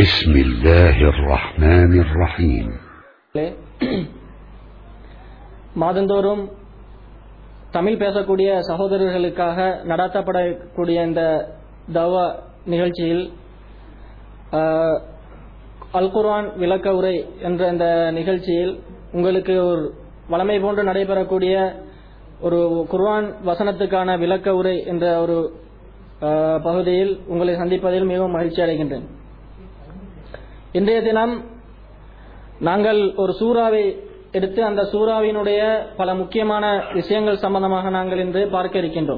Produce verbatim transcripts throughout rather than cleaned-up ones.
بسم الله الرحمن الرحيم. மாதந்தோறும் தமிழ் பேசக்கூடிய சகோதரர்களுக்காக நடத்தப்படக்கூடிய இந்த தவா நிகழ்ச்சியில் அல் குர்ஆன் விளக்க உரை என்ற இந்த நிகழ்ச்சியில் உங்களுக்கு ஒரு வளமை போன்று நடைபெறக்கூடிய ஒரு குர்ஆன் வசனத்துக்கான விளக்க உரை என்ற ஒரு பகுதியில் உங்களை சந்திப்பதில் மிகவும் மகிழ்ச்சி அடைகின்றேன். இன்றைய தினம் நாங்கள் ஒரு சூறாவை எடுத்து அந்த சூறாவினுடைய பல முக்கியமான விஷயங்கள் சம்பந்தமாக நாங்கள் இன்று பார்க்க இருக்கின்றோம்.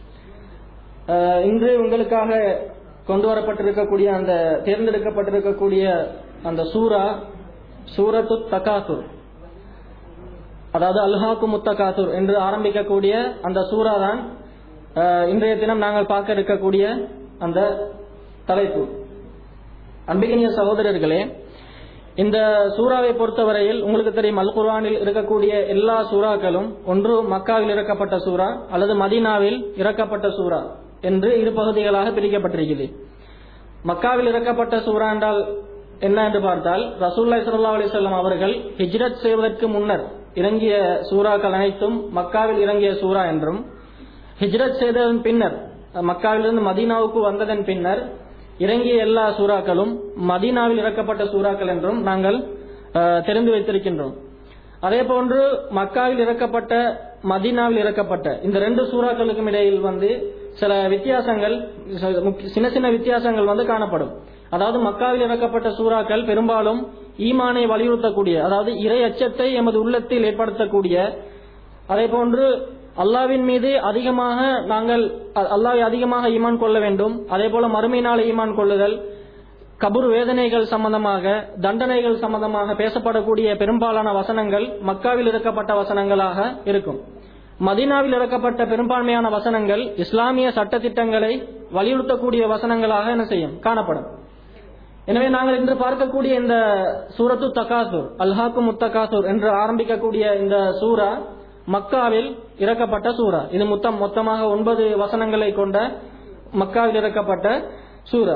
இன்று உங்களுக்காக கொண்டு வரப்பட்டிருக்கக்கூடிய அந்த தேர்ந்தெடுக்கப்பட்டிருக்கக்கூடிய அந்த சூரா சூரத்து தகாசுர், அதாவது அல்ஹாக்கு முத்தகாசுர் என்று ஆரம்பிக்கக்கூடிய அந்த சூரா தான் இன்றைய தினம் நாங்கள் பார்க்க இருக்கக்கூடிய அந்த தலைப்பு. அன்பிகினிய சகோதரர்களே, இந்த சூறாவை பொறுத்தவரையில் உங்களுக்கு தெரியும், அல் குர்ஆனில் இருக்கக்கூடிய எல்லா சூறாக்களும் ஒன்று மக்காவில் இறக்கப்பட்ட சூறா அல்லது மதீனாவில் இறக்கப்பட்ட சூறா என்று இரு பகுதிகளாக பிரிக்கப்பட்டிருக்கிறது. மக்காவில் இறக்கப்பட்ட சூறா என்றால் என்ன என்று பார்த்தால், ரசூலுல்லாஹி ஸல்லல்லாஹு அலைஹி வஸல்லம் அவர்கள் ஹிஜ்ரத் செய்வதற்கு முன்னர் இறங்கிய சூறாக்கள் அனைத்தும் மக்காவில் இறங்கிய சூறா என்றும், ஹிஜ்ரத் செய்ததன் பின்னர் மக்காவிலிருந்து மதீனாவுக்கு வந்ததன் பின்னர் இறங்கிய எல்லா சூறாக்களும் மதீனாவில் இறக்கப்பட்ட சூறாக்கள் என்றும் நாங்கள் தெரிந்து வைத்திருக்கின்றோம். அதே போன்று மக்காவில் இறக்கப்பட்ட மதீனாவில் இறக்கப்பட்ட இந்த ரெண்டு சூறாக்களுக்கும் இடையில் வந்து சில வித்தியாசங்கள், சின்ன சின்ன வித்தியாசங்கள் வந்து காணப்படும். அதாவது மக்காவில் இறக்கப்பட்ட சூறாக்கள் பெரும்பாலும் ஈமானை வலியுறுத்தக்கூடிய, அதாவது இறை அச்சத்தை எமது உள்ளத்தில் ஏற்படுத்தக்கூடிய, அதே போன்று அல்லாவின் மீது அதிகமாக நாங்கள் அல்லாவை அதிகமாக ஈமான் கொள்ள வேண்டும், அதே போல மறுமையினால ஈமான் கொள்ளுதல், கபூர் வேதனைகள் சம்பந்தமாக, தண்டனைகள் சம்பந்தமாக பேசப்படக்கூடிய பெரும்பாலான வசனங்கள் மக்காவில் இறக்கப்பட்ட வசனங்களாக இருக்கும். மதீனாவில் இறக்கப்பட்ட பெரும்பான்மையான வசனங்கள் இஸ்லாமிய சட்டத்திட்டங்களை வலியுறுத்தக்கூடிய வசனங்களாக என்ன செய்யும் காணப்படும். எனவே நாங்கள் இன்று பார்க்கக்கூடிய இந்த சூரத்து தகாசுர், அல்ஹாக்கு முத்தகாசுர் என்று ஆரம்பிக்கக்கூடிய இந்த சூரா மக்காவில் இறக்கப்பட்ட சூரா. இது மொத்தம் மொத்தமாக ஒன்பது வசனங்களை கொண்ட மக்காவில் இறக்கப்பட்ட சூரா.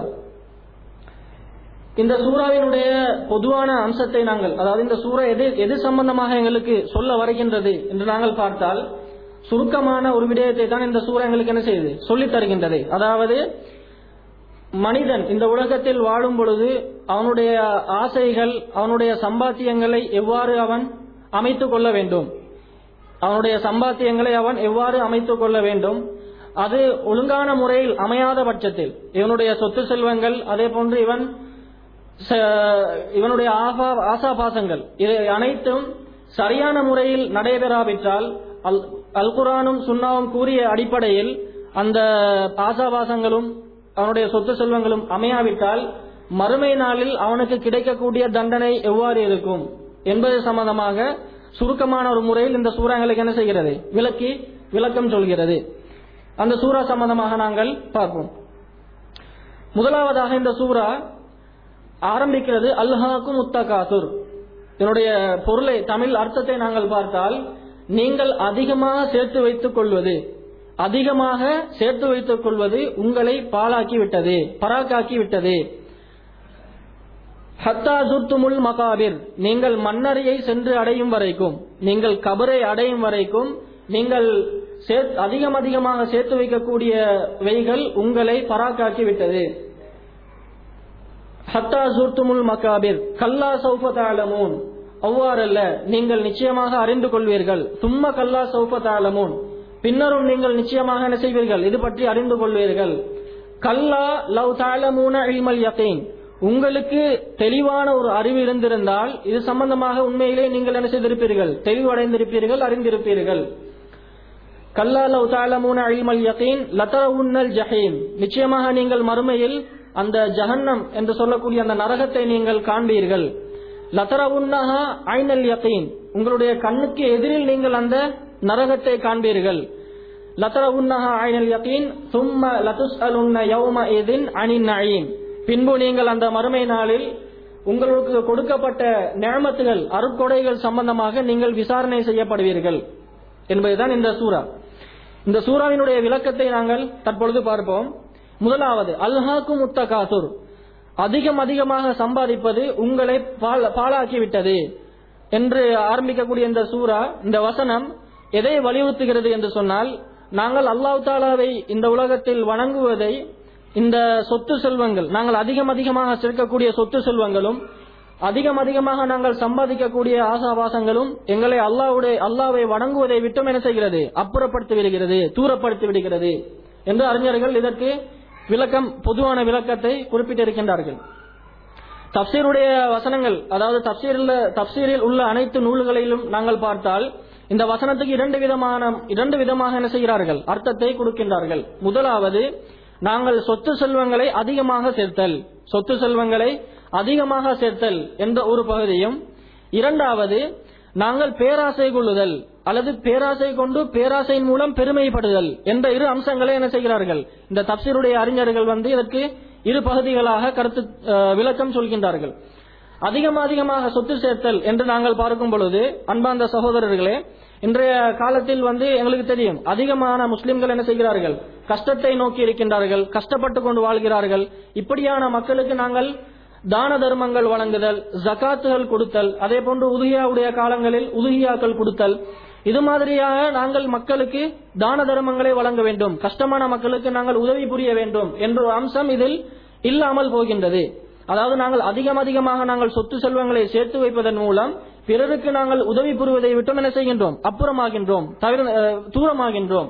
இந்த சூறாவினுடைய பொதுவான அம்சத்தை நாங்கள், அதாவது இந்த சூரா எது எது சம்பந்தமாக எங்களுக்கு சொல்ல வருகின்றது என்று நாங்கள் பார்த்தால், சுருக்கமான ஒரு விடயத்தை தான் இந்த சூரா எங்களுக்கு என்ன செய்யுது சொல்லித் தருகின்றது. அதாவது மனிதன் இந்த உலகத்தில் வாழும் பொழுது அவனுடைய ஆசைகள், அவனுடைய சம்பாத்தியங்களை எவ்வாறு அவன் அமைத்துக் கொள்ள வேண்டும், அவனுடைய சம்பாத்தியங்களை அவன் எவ்வாறு அமைத்துக் கொள்ள வேண்டும், அது ஒழுங்கான முறையில் அமையாத பட்சத்தில் இவனுடைய சொத்து செல்வங்கள், அதே போன்று இவன் இவனுடைய ஆசா பாசங்கள் இவை அனைத்தும் சரியான முறையில் நடைபெறாவிட்டால், அல் குர்ஆனும் சுன்னாவும் கூறிய அடிப்படையில் அந்த ஆசாபாசங்களும் அவனுடைய சொத்து செல்வங்களும் அமையாவிட்டால் மறுமை நாளில் அவனுக்கு கிடைக்கக்கூடிய தண்டனை எவ்வாறு இருக்கும் என்பது சம்பந்தமாக சுருக்கமான ஒரு முறையில் இந்த சூறாங்களுக்கு என்ன செய்கிறது விளக்கி விளக்கம் சொல்கிறது. அந்த சூறா சம்பந்தமாக நாங்கள் பார்ப்போம். முதலாவதாக இந்த சூறா ஆரம்பிக்கிறது அல்ஹாக்கு முத்தகாசுர். இதனுடைய பொருளை, தமிழ் அர்த்தத்தை நாங்கள் பார்த்தால், நீங்கள் அதிகமாக சேர்த்து வைத்துக் கொள்வது, அதிகமாக சேர்த்து வைத்துக் கொள்வது உங்களை பாழாக்கி விட்டது, பராக்காக்கி விட்டது. ஹத்தா ஜுர்துமுல் மகாபிர், நீங்கள் மண்ணறையை சென்று அடையும் வரைக்கும், நீங்கள் கபரை அடையும் வரைக்கும் நீங்கள் அதிகம் அதிகமாக சேர்த்து வைக்கக்கூடியவைகள் உங்களை பராக்காக்கி விட்டது. ஹத்தா ஜுர்துமுல் மகாபிர் கல்லா சௌஃப தஅலமூன், அவ்வாறல்ல நீங்கள் நிச்சயமாக அறிந்து கொள்வீர்கள். சும்ம கல்லா சௌஃப தஅலமூன், பின்னரும் நீங்கள் நிச்சயமாக என்ன செய்வீர்கள், இது பற்றி அறிந்து கொள்வீர்கள். கல்லா லவ் தஅலமூன இல்மல் யகீன், உங்களுக்கு தெளிவான ஒரு அறிவு இருந்திருந்தால் இது சம்பந்தமாக உண்மையிலே நீங்கள் என்ன செய்திருப்பீர்கள், தெளிவடைந்திருப்பீர்கள், அறிந்திருப்பீர்கள். கல்லா லவ் தஅலமூன இல்மல் யகீன் லதரவுன்னல் ஜஹீம், நிச்சயமாக நீங்கள் மறுமையில் அந்த ஜஹன்னம் என்று சொல்லக்கூடிய அந்த நரகத்தை நீங்கள் காண்பீர்கள். லதரவுன்னஹா ஐனல் யகீன், உங்களுடைய கண்ணுக்கு எதிரில் நீங்கள் அந்த நரகத்தை காண்பீர்கள். லதரவுன்னஹா ஐனல் யகீன் சும்ம லதுஸ்அலுன்ன யௌமஇதின் அனின் நஈம், பின்பு நீங்கள் அந்த மறுமை நாளில் உங்களுக்கு கொடுக்கப்பட்ட நிஅமத்துகள், அருட்கொடைகள் சம்பந்தமாக நீங்கள் விசாரணை செய்யப்படுவீர்கள் என்பதுதான் இந்த சூரா. இந்த சூராவினுடைய விளக்கத்தை நாங்கள் தற்பொழுது பார்ப்போம். முதலாவது அல்ஹாக்கு முத்தகாசுர், அதிகம் அதிகமாக சம்பாதிப்பது உங்களை பாழாக்கிவிட்டது என்று ஆரம்பிக்கக்கூடிய இந்த சூரா, இந்த வசனம் எதை வலியுறுத்துகிறது என்று சொன்னால், நாங்கள் அல்லாஹ் தஆலாவை இந்த உலகத்தில் வணங்குவதை, இந்த சொத்து செல்வங்கள், நாங்கள் அதிகம் அதிகமாக சேர்க்கக்கூடிய சொத்து செல்வங்களும் அதிகம் அதிகமாக நாங்கள் சம்பாதிக்கக்கூடிய ஆசாபாசங்களும் எங்களை அல்லாஹ்வுடைய அல்லாஹ்வை வணங்குவதை விட்டும் என்ன செய்கிறது, அப்புறப்படுத்தி விடுகிறது, தூரப்படுத்தி விடுகிறது என்று அறிஞர்கள் இதற்கு விளக்கம், பொதுவான விளக்கத்தை குறிப்பிட்டிருக்கின்றார்கள். தப்சீருடைய வசனங்கள், அதாவது தப்சீரில் தப்சீரில் உள்ள அனைத்து நூல்களிலும் நாங்கள் பார்த்தால் இந்த வசனத்துக்கு இரண்டு விதமான இரண்டு விதமாக என்ன செய்கிறார்கள், அர்த்தத்தை கொடுக்கின்றார்கள். முதலாவது, நாங்கள் சொத்து செல்வங்களை அதிகமாக சேர்த்தல், சொத்து செல்வங்களை அதிகமாக சேர்த்தல் என்ற ஒரு பகுதியும், இரண்டாவது நாங்கள் பேராசை கொள்ளுதல் அல்லது பேராசை கொண்டு பேராசையின் மூலம் பெருமைப்படுதல் என்ற இரு அம்சங்களை என்ன செய்கிறார்கள், இந்த தப்சீருடைய அறிஞர்கள் வந்து இதற்கு இரு பகுதிகளாக கருத்து விளக்கம் சொல்கின்றார்கள். அதிகம் அதிகமாக சொத்து சேர்த்தல் என்று நாங்கள் பார்க்கும் பொழுது, அன்பார்ந்த சகோதரர்களே, இன்றைய காலத்தில் வந்து எங்களுக்கு தெரியும், அதிகமான முஸ்லிம்கள் என்ன செய்கிறார்கள், கஷ்டத்தை நோக்கி இருக்கின்றார்கள், கஷ்டப்பட்டு கொண்டு வாழ்கிறார்கள். இப்படியான மக்களுக்கு நாங்கள் தான தர்மங்கள் வழங்குதல், ஜகாத்துகள் கொடுத்தல், அதே போன்று உதுகியாவுடைய காலங்களில் உதுகியாக்கள் கொடுத்தல், இது மாதிரியாக நாங்கள் மக்களுக்கு தான தர்மங்களை வழங்க வேண்டும், கஷ்டமான மக்களுக்கு நாங்கள் உதவி புரிய வேண்டும் என்ற ஒரு அம்சம் இதில் இல்லாமல் போகின்றது. அதாவது நாங்கள் அதிகம் அதிகமாக நாங்கள் சொத்து செல்வங்களை சேர்த்து வைப்பதன் மூலம் பிறருக்கு நாங்கள் உதவி புரிவதை விட்டும் என்ன செய்கின்றோம், அப்புறமாகின்றோம், தவிர தூரமாகின்றோம்.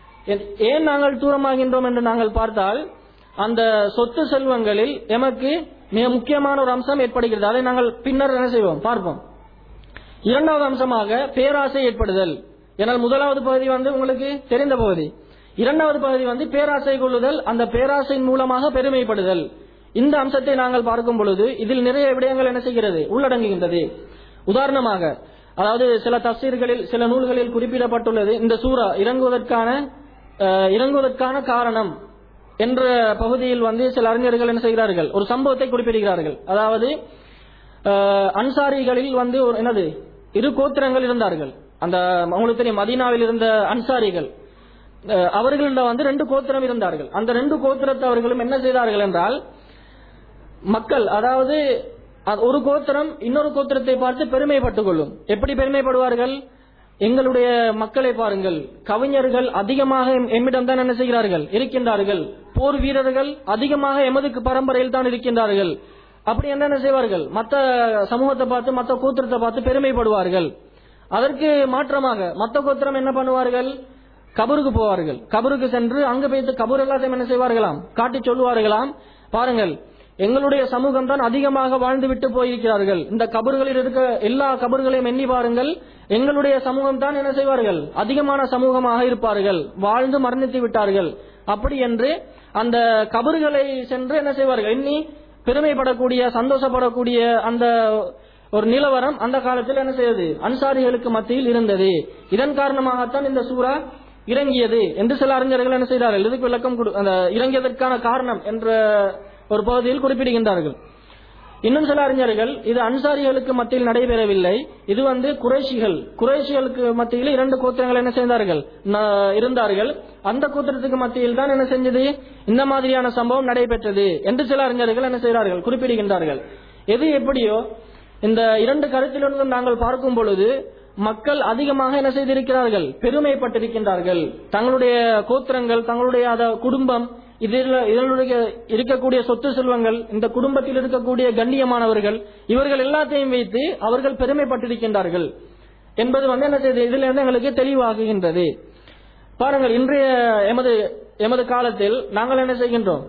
ஏன் நாங்கள் தூரமாகின்றோம் என்று நாங்கள் பார்த்தால், அந்த சொத்து செல்வங்களில் எமக்கு மிக முக்கியமான ஒரு அம்சம் ஏற்படுகிறது. அதை நாங்கள் பின்னர் என்ன செய்வோம், பார்ப்போம். இரண்டாவது அம்சமாக பேராசை ஏற்படுதல். ஏனால் முதலாவது பகுதி வந்து உங்களுக்கு தெரிந்த பகுதி, இரண்டாவது பகுதி வந்து பேராசை கொள்ளுதல், அந்த பேராசையின் மூலமாக பெருமைப்படுதல். இந்த அம்சத்தை நாங்கள் பார்க்கும் பொழுது இதில் நிறைய விடயங்கள் என்ன செய்கிறது, உள்ளடங்குகின்றது. உதாரணமாக, அதாவது சில தஃசீர்களில் சில நூல்களில் குறிப்பிடப்பட்டுள்ளது, இந்த சூரா இறங்குவதற்கான இறங்குவதற்கான காரணம் என்ற பகுதியில் வந்து சில அறிஞர்கள் என்ன செய்கிறார்கள், ஒரு சம்பவத்தை குறிப்பிடுகிறார்கள். அதாவது அன்சாரிகளில் வந்து ஒரு என்னது இரு கோத்திரங்கள் இருந்தார்கள். அந்த உங்களுக்கு தெரியும், மதீனாவில் இருந்த அன்சாரிகள், அவர்களிடம் வந்து ரெண்டு கோத்திரம் இருந்தார்கள். அந்த ரெண்டு கோத்திரத்தவர்களும் என்ன செய்தார்கள் என்றால், மக்கள், அதாவது ஒரு கோத்திரம் இன்னொரு கோத்திரத்தை பார்த்து பெருமைப்பட்டுக் கொள்ளும். எப்படி பெருமைப்படுவார்கள், எங்களுடைய மக்களை பாருங்கள், கவிஞர்கள் அதிகமாக எம்மிடம் தான் என்ன செய்கிறார்கள், இருக்கின்றார்கள், போர் வீரர்கள் அதிகமாக எமது பரம்பரையில் தான் இருக்கின்றார்கள். அப்படி என்ன செய்வார்கள், மற்ற சமூகத்தை பார்த்து, மற்ற கோத்திரத்தை பார்த்து பெருமைப்படுவார்கள். அதற்கு மாற்றமாக மற்ற கோத்திரம் என்ன பண்ணுவார்கள், கபருக்கு போவார்கள். கபருக்கு சென்று அங்கு போய்த்து கபர் எல்லாத்தையும் என்ன செய்வார்களாம், காட்டி சொல்லுவார்களாம், பாருங்கள் எங்களுடைய சமூகம் தான் அதிகமாக வாழ்ந்து விட்டு போயிருக்கிறார்கள், இந்த கபர்களில் இருக்க எல்லா கபர்களையும் எண்ணி பாருங்கள், எங்களுடைய சமூகம் தான் என்ன செய்வார்கள், அதிகமான சமூகமாக இருப்பார்கள், வாழ்ந்து மரணித்து விட்டார்கள். அப்படி என்று அந்த கபர்களை சென்று என்ன செய்வார்கள், எண்ணி பெருமைப்படக்கூடிய, சந்தோஷப்படக்கூடிய அந்த ஒரு நிலவரம் அந்த காலத்தில் என்ன செய்தது, அன்சாரிகளுக்கு மத்தியில் இருந்தது. இதன் காரணமாகத்தான் இந்த சூரா இறங்கியது என்று சில அறிஞர்கள் என்ன செய்தார்கள், இதுக்கு விளக்கம் அந்த இறங்கியதற்கான காரணம் என்ற ஒரு பகுதியில் குறிப்பிடுகின்றார்கள். இன்னும் சில அறிஞர்கள், இது அன்சாரிகளுக்கு மத்தியில் நடைபெறவில்லை, இது வந்து குறைஷிகள் குறைஷிகளுக்கு மத்தியில் இரண்டு கோத்திரங்கள் என்ன செய்தார்கள் இருந்தார்கள், அந்த கோத்திரத்துக்கு மத்தியில் தான் என்ன செஞ்சது, இந்த மாதிரியான சம்பவம் நடைபெற்றது என்று சில அறிஞர்கள் என்ன செய்கிறார்கள், குறிப்பிடுகின்றார்கள். எது எப்படியோ, இந்த இரண்டு கருத்திலிருந்தும் நாங்கள் பார்க்கும் பொழுது மக்கள் அதிகமாக என்ன செய்திருக்கிறார்கள், பெருமைப்பட்டிருக்கின்றார்கள். தங்களுடைய கோத்திரங்கள், தங்களுடைய குடும்பம், இதில் இதனுடைய இருக்கக்கூடிய சொத்து செல்வங்கள், இந்த குடும்பத்தில் இருக்கக்கூடிய கண்ணியமானவர்கள், இவர்கள் எல்லாத்தையும் வைத்து அவர்கள் பெருமைப்பட்டிருக்கின்றார்கள் என்பது வந்து என்ன செய்து இதில் இருந்து எங்களுக்கு தெளிவாகுகின்றது. பாருங்கள், இன்றைய எமது எமது காலத்தில் நாங்கள் என்ன செய்கின்றோம்,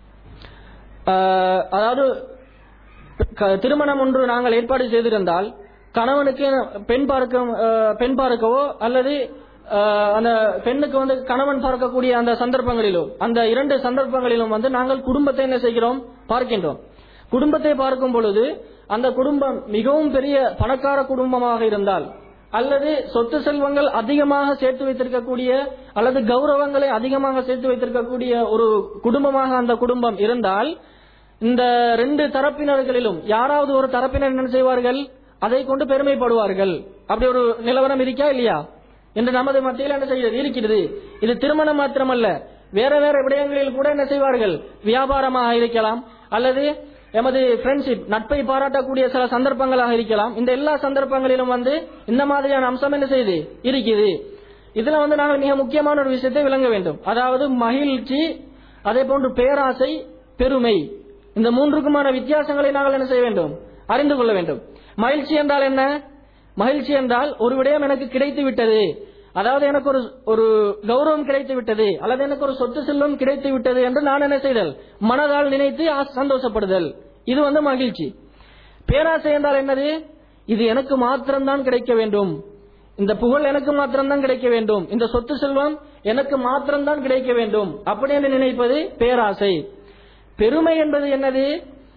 அதாவது திருமணம் ஒன்று நாங்கள் ஏற்பாடு செய்திருந்தால், கணவனுக்கு பெண் பார்க்க பெண் பார்க்கவோ அல்லது அந்த பெண்ணுக்கு வந்து கணவன் பார்க்கக்கூடிய அந்த சந்தர்ப்பங்களிலோ, அந்த இரண்டு சந்தர்ப்பங்களிலும் வந்து நாங்கள் குடும்பத்தை என்ன செய்கிறோம், பார்க்கின்றோம். குடும்பத்தை பார்க்கும் பொழுது அந்த குடும்பம் மிகவும் பெரிய பணக்கார குடும்பமாக இருந்தால், அல்லது சொத்து செல்வங்கள் அதிகமாக சேர்த்து வைத்திருக்கக்கூடிய, அல்லது கௌரவங்களை அதிகமாக சேர்த்து வைத்திருக்கக்கூடிய ஒரு குடும்பமாக அந்த குடும்பம் இருந்தால், இந்த ரெண்டு தரப்பினர்களிலும் யாராவது ஒரு தரப்பினர் என்ன செய்வார்கள், அதை கொண்டு பெருமைப்படுவார்கள். அப்படி ஒரு நிலவரம் இருக்கா இல்லையா என்று நமது மத்தியில் என்ன செய்கிறது, இருக்கிறது. இது திருமணம் மாத்திரமல்ல, வேற வேற விடயங்களில் கூட என்ன செய்வார்கள், வியாபாரமாக இருக்கலாம், அல்லது எமது ஃப்ரெண்ட்ஷிப் நட்பை பாராட்டக்கூடிய சில சந்தர்ப்பங்களாக இருக்கலாம். இந்த எல்லா சந்தர்ப்பங்களிலும் வந்து இந்த மாதிரியான அம்சம் என்ன செய்யுது இருக்குது. இதுல வந்து நாங்கள் மிக முக்கியமான ஒரு விஷயத்தை விளங்க வேண்டும். அதாவது மகிழ்ச்சி, அதே போன்று பேராசை, பெருமை, இந்த மூன்றுக்குமான வித்தியாசங்களை நாங்கள் என்ன செய்ய வேண்டும், அறிந்து கொள்ள வேண்டும். மகிழ்ச்சி என்றால் என்ன? மகிழ்ச்சி என்றால் ஒரு விடயம் எனக்கு கிடைத்து விட்டது, அதாவது எனக்கு ஒரு ஒரு கௌரவம் கிடைத்து விட்டது, அல்லது எனக்கு ஒரு சொத்து செல்வம் கிடைத்து விட்டது என்று நான் என்ன செய்தல், மனதால் நினைத்து சந்தோஷப்படுதல், இது வந்து மகிழ்ச்சி. பேராசை என்றால் என்னது? இது எனக்கு மாத்திரம்தான் கிடைக்க வேண்டும், இந்த புகழ் எனக்கு மாத்திரம்தான் கிடைக்க வேண்டும், இந்த சொத்து செல்வம் எனக்கு மாத்திரம்தான் கிடைக்க வேண்டும், அப்படி என்று நினைப்பது பேராசை. பெருமை என்பது என்னது?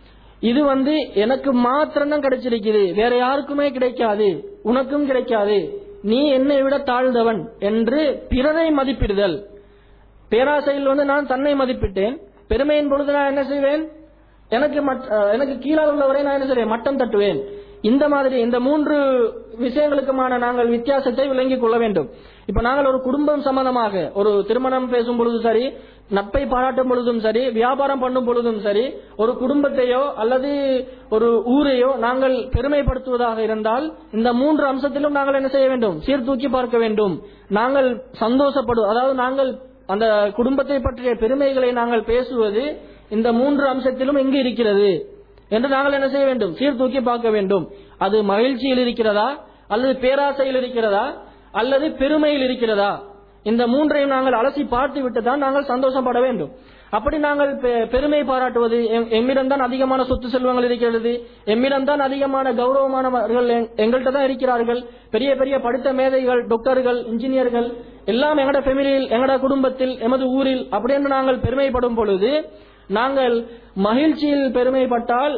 இது வந்து எனக்கு மாத்திரம்தான் கிடைச்சிருக்குது, வேற யாருக்குமே கிடைக்காது, உனக்கும் கிடைக்காது, நீ என்னை விட தாழ்ந்தவன் என்று பிறரை மதிப்பிடுதல். பேராசையில் வந்து நான் தன்னை மதிப்பிட்டேன், பெருமையின் பொழுது நான் என்ன செய்வேன், எனக்கு எனக்கு கீழாக உள்ளவரை நான் என்ன செய்வேன், மட்டம் தட்டுவேன். இந்த மாதிரி இந்த மூன்று விஷயங்களுக்குமான நாங்கள் வித்தியாசத்தை விளங்கிக் கொள்ள வேண்டும். இப்ப நாங்கள் ஒரு குடும்பம் சம்பந்தமாக ஒரு திருமணம் பேசும் பொழுதும் சரி, நட்பை பாராட்டும் பொழுதும் சரி, வியாபாரம் பண்ணும் பொழுதும் சரி, ஒரு குடும்பத்தையோ அல்லது ஒரு ஊரையோ நாங்கள் பெருமைப்படுத்துவதாக இருந்தால் இந்த மூன்று அம்சத்திலும் நாங்கள் என்ன செய்ய வேண்டும், சீர்தூக்கி பார்க்க வேண்டும். நாங்கள் சந்தோஷப்படும், அதாவது நாங்கள் அந்த குடும்பத்தை பற்றிய பெருமைகளை நாங்கள் பேசுவது இந்த மூன்று அம்சத்திலும் எங்கு இருக்கிறது என்று நாங்கள் என்ன செய்ய வேண்டும், சீர்தூக்கி பார்க்க வேண்டும். அது மகிழ்ச்சியில் இருக்கிறதா, அல்லது பேராசையில் இருக்கிறதா, அல்லது பெருமையில் இருக்கிறதா, இந்த மூன்றையும் நாங்கள் அலசி பார்த்து விட்டு தான் நாங்கள் சந்தோஷப்பட வேண்டும். அப்படி நாங்கள் பெருமை பாராட்டுவது, எம்மிடம்தான் அதிகமான சொத்து செல்வங்கள் இருக்கிறது, எம்மிடம்தான் அதிகமான கௌரவமானவர்கள் எங்கள்கிட்ட தான் இருக்கிறார்கள், பெரிய பெரிய படித்த மேதைகள், டாக்டர்கள், இன்ஜினியர்கள் எல்லாம் எங்கட ஃபேமிலியில், எங்கட குடும்பத்தில், எமது ஊரில் அப்படி என்று நாங்கள் பெருமைப்படும் பொழுது நாங்கள் மகிழ்ச்சியில் பெருமைப்பட்டால்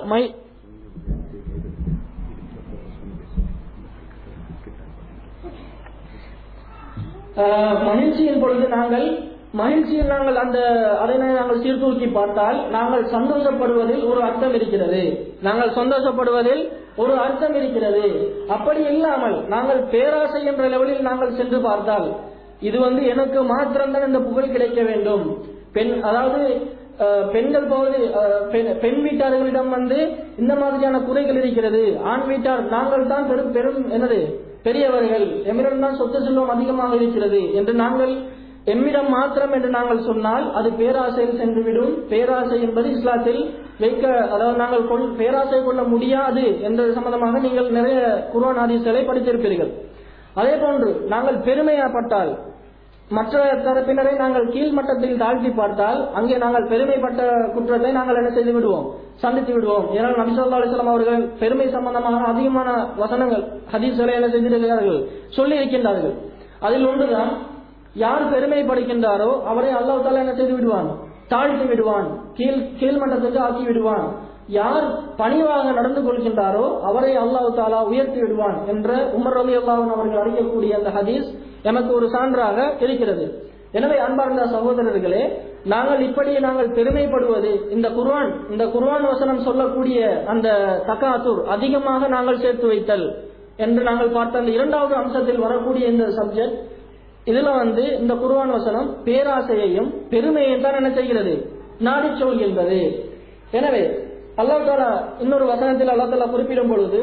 மகிழ்ச்சியின் பொழுது நாங்கள் மகிழ்ச்சியில் நாங்கள் அந்த அதனை நாங்கள் சீர்தூக்கி பார்த்தால் நாங்கள் சந்தோஷப்படுவதில் ஒரு அர்த்தம் இருக்கிறது, நாங்கள் சந்தோஷப்படுவதில் ஒரு அர்த்தம் இருக்கிறது. அப்படி இல்லாமல் நாங்கள் பேராசை என்ற லெவலில் நாங்கள் சென்று பார்த்தால் இது வந்து எனக்கு மாத்திரம்தான் இந்த புகழ் கிடைக்க வேண்டும், பெண் அதாவது பெண்கள் போது பெண் வீட்டார்களிடம் வந்து இந்த மாதிரியான குறைகள் இருக்கிறது, ஆண் வீட்டார் நாங்கள் தான் பெரும் பெரும் என்னது பெரியவர்கள், எம்மிடம் தான் சொத்து செல்வம் அதிகமாக இருக்கிறது என்று நாங்கள் எம்மிடம் மாத்திரம் என்று நாங்கள் சொன்னால் அது பேராசையில் சென்றுவிடும். பேராசை என்பது இஸ்லாத்தில் வைக்க, அதாவது நாங்கள் பேராசை கொள்ள முடியாது என்ற சம்பந்தமாக நீங்கள் நிறைய குர்ஆன் ஹதீஸ்களை படித்திருப்பீர்கள். அதே போன்று நாங்கள் பெருமையாப்பட்டால் மற்ற தரப்பினரை நாங்கள் கீழ்மட்டத்தில் தாழ்த்தி பார்த்தால் அங்கே நாங்கள் பெருமைப்பட்ட குற்றத்தை நாங்கள் என்ன செய்து விடுவோம், சந்தித்து விடுவோம். ஏனால் நபி ஸல்லல்லாஹு அலைஹி வஸல்லம் அவர்கள் பெருமை சம்பந்தமாக அதிகமான வசனங்கள் ஹதீஸ்களை என்ன செய்திருக்கிறார்கள், சொல்லி இருக்கின்றார்கள். அதில் ஒன்றுதான், யார் பெருமைப்படுகின்றாரோ அவரை அல்லாஹ் தஆலா என்ன செய்து விடுவான், தாழ்த்தி விடுவான், கீழ் கீழ்மட்டத்துக்கு ஆக்கி விடுவான். யார் பணிவாக நடந்து கொள்கின்றாரோ அவரை அல்லாஹ் தஆலா உயர்த்தி விடுவான் என்ற உமர் ரலியல்லாஹு அன்ஹு அவர்கள் அறியக்கூடிய அந்த ஹதீஸ் எனக்கு ஒரு சான்றாக இருக்கிறது. எனவே அன்பார்ந்த சகோதரர்களே, நாங்கள் இப்படி நாங்கள் பெருமைப்படுவது இந்த குர்ஆன் இந்த குர்ஆன் வசனம் சொல்லக்கூடிய அந்த தகாத்துர் அதிகமாக நாங்கள் சேர்த்து வைத்தல் என்று நாங்கள் பார்த்த அந்த இரண்டாவது அம்சத்தில் வரக்கூடிய இந்த சப்ஜெக்ட், இதுல வந்து இந்த குர்ஆன் வசனம் பேராசையையும் பெருமையையும் தான் என்ன செய்கிறது, நாடி சொல்கின்றது. எனவே அல்லாஹ் தஆலா இன்னொரு வசனத்தில் அல்லாஹ் தஆலா குறிப்பிடும் பொழுது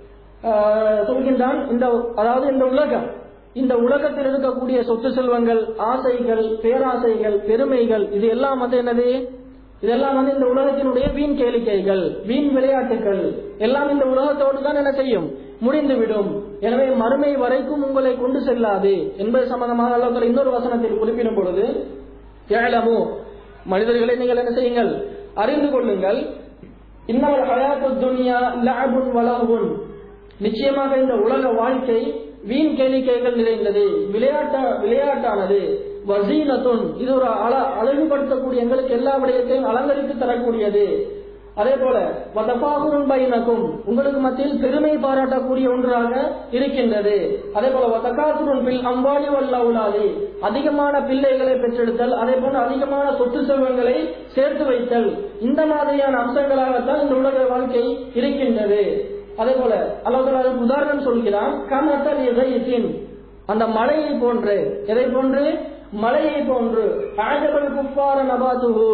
சொல்கின்றான், இந்த அதாவது இந்த உலகம் இந்த உலகத்தில் இருக்கக்கூடிய சொத்து செல்வங்கள், ஆசைகள், பேராசைகள், பெருமைகள், இது எல்லாம் வந்து என்னது, இதெல்லாம் வந்து இந்த உலகத்தினுடைய வீண் கேளிக்கைகள், வீண் விளையாட்டுகள் எல்லாம் இந்த உலகத்தோடு தான் என்ன செய்யும், முடிந்துவிடும். எனவே மறுமை வரைக்கும் உங்களை கொண்டு செல்லாது என்பது சம்பந்தமாக அல்லாஹ் தஆலா இன்னொரு வசனத்தில் குறிப்பிடும் பொழுது, யஅலமு, மனிதர்களை நீங்கள் என்ன செய்யுங்கள், அறிந்து கொள்ளுங்கள், இன்னல் ஹயாத்துத் துன்யா லஅபுன் வலஹுன், நிச்சயமாக இந்த உலக வாழ்க்கை வீண் கேளிக்கைகள் நிறைந்தது, விளையாட்ட விளையாட்டானது, வசீனத்துன், இது ஒரு அழகுபடுத்தக்கூடிய எங்களுக்கு எல்லா விடயத்தையும் அலங்கரித்து தரக்கூடியது. அதே போல வதபாகுன் பைனகும், உங்களுக்கு மத்தியில் பெருமை பாராட்டக்கூடிய ஒன்றாக இருக்கின்றது. அதே போல வதகாசுன் பில் அம்வாலி வல் அவுலாதி, அதிகமான பிள்ளைகளை பெற்றெடுத்தல், அதே போல அதிகமான சொத்து செல்வங்களை சேர்த்து வைத்தல், இந்த மாதிரியான அம்சங்களாகத்தான் இந்த உலக வாழ்க்கை இருக்கின்றது. அதே போல அல்லாஹ் தஆலா உதாரணம் சொல்கிறான், கமதல் யஸைத்தின், அந்த மலையை போன்று, எதை போன்று, மலையை போன்று, அஜபல் குஃபார நபாதுஹு,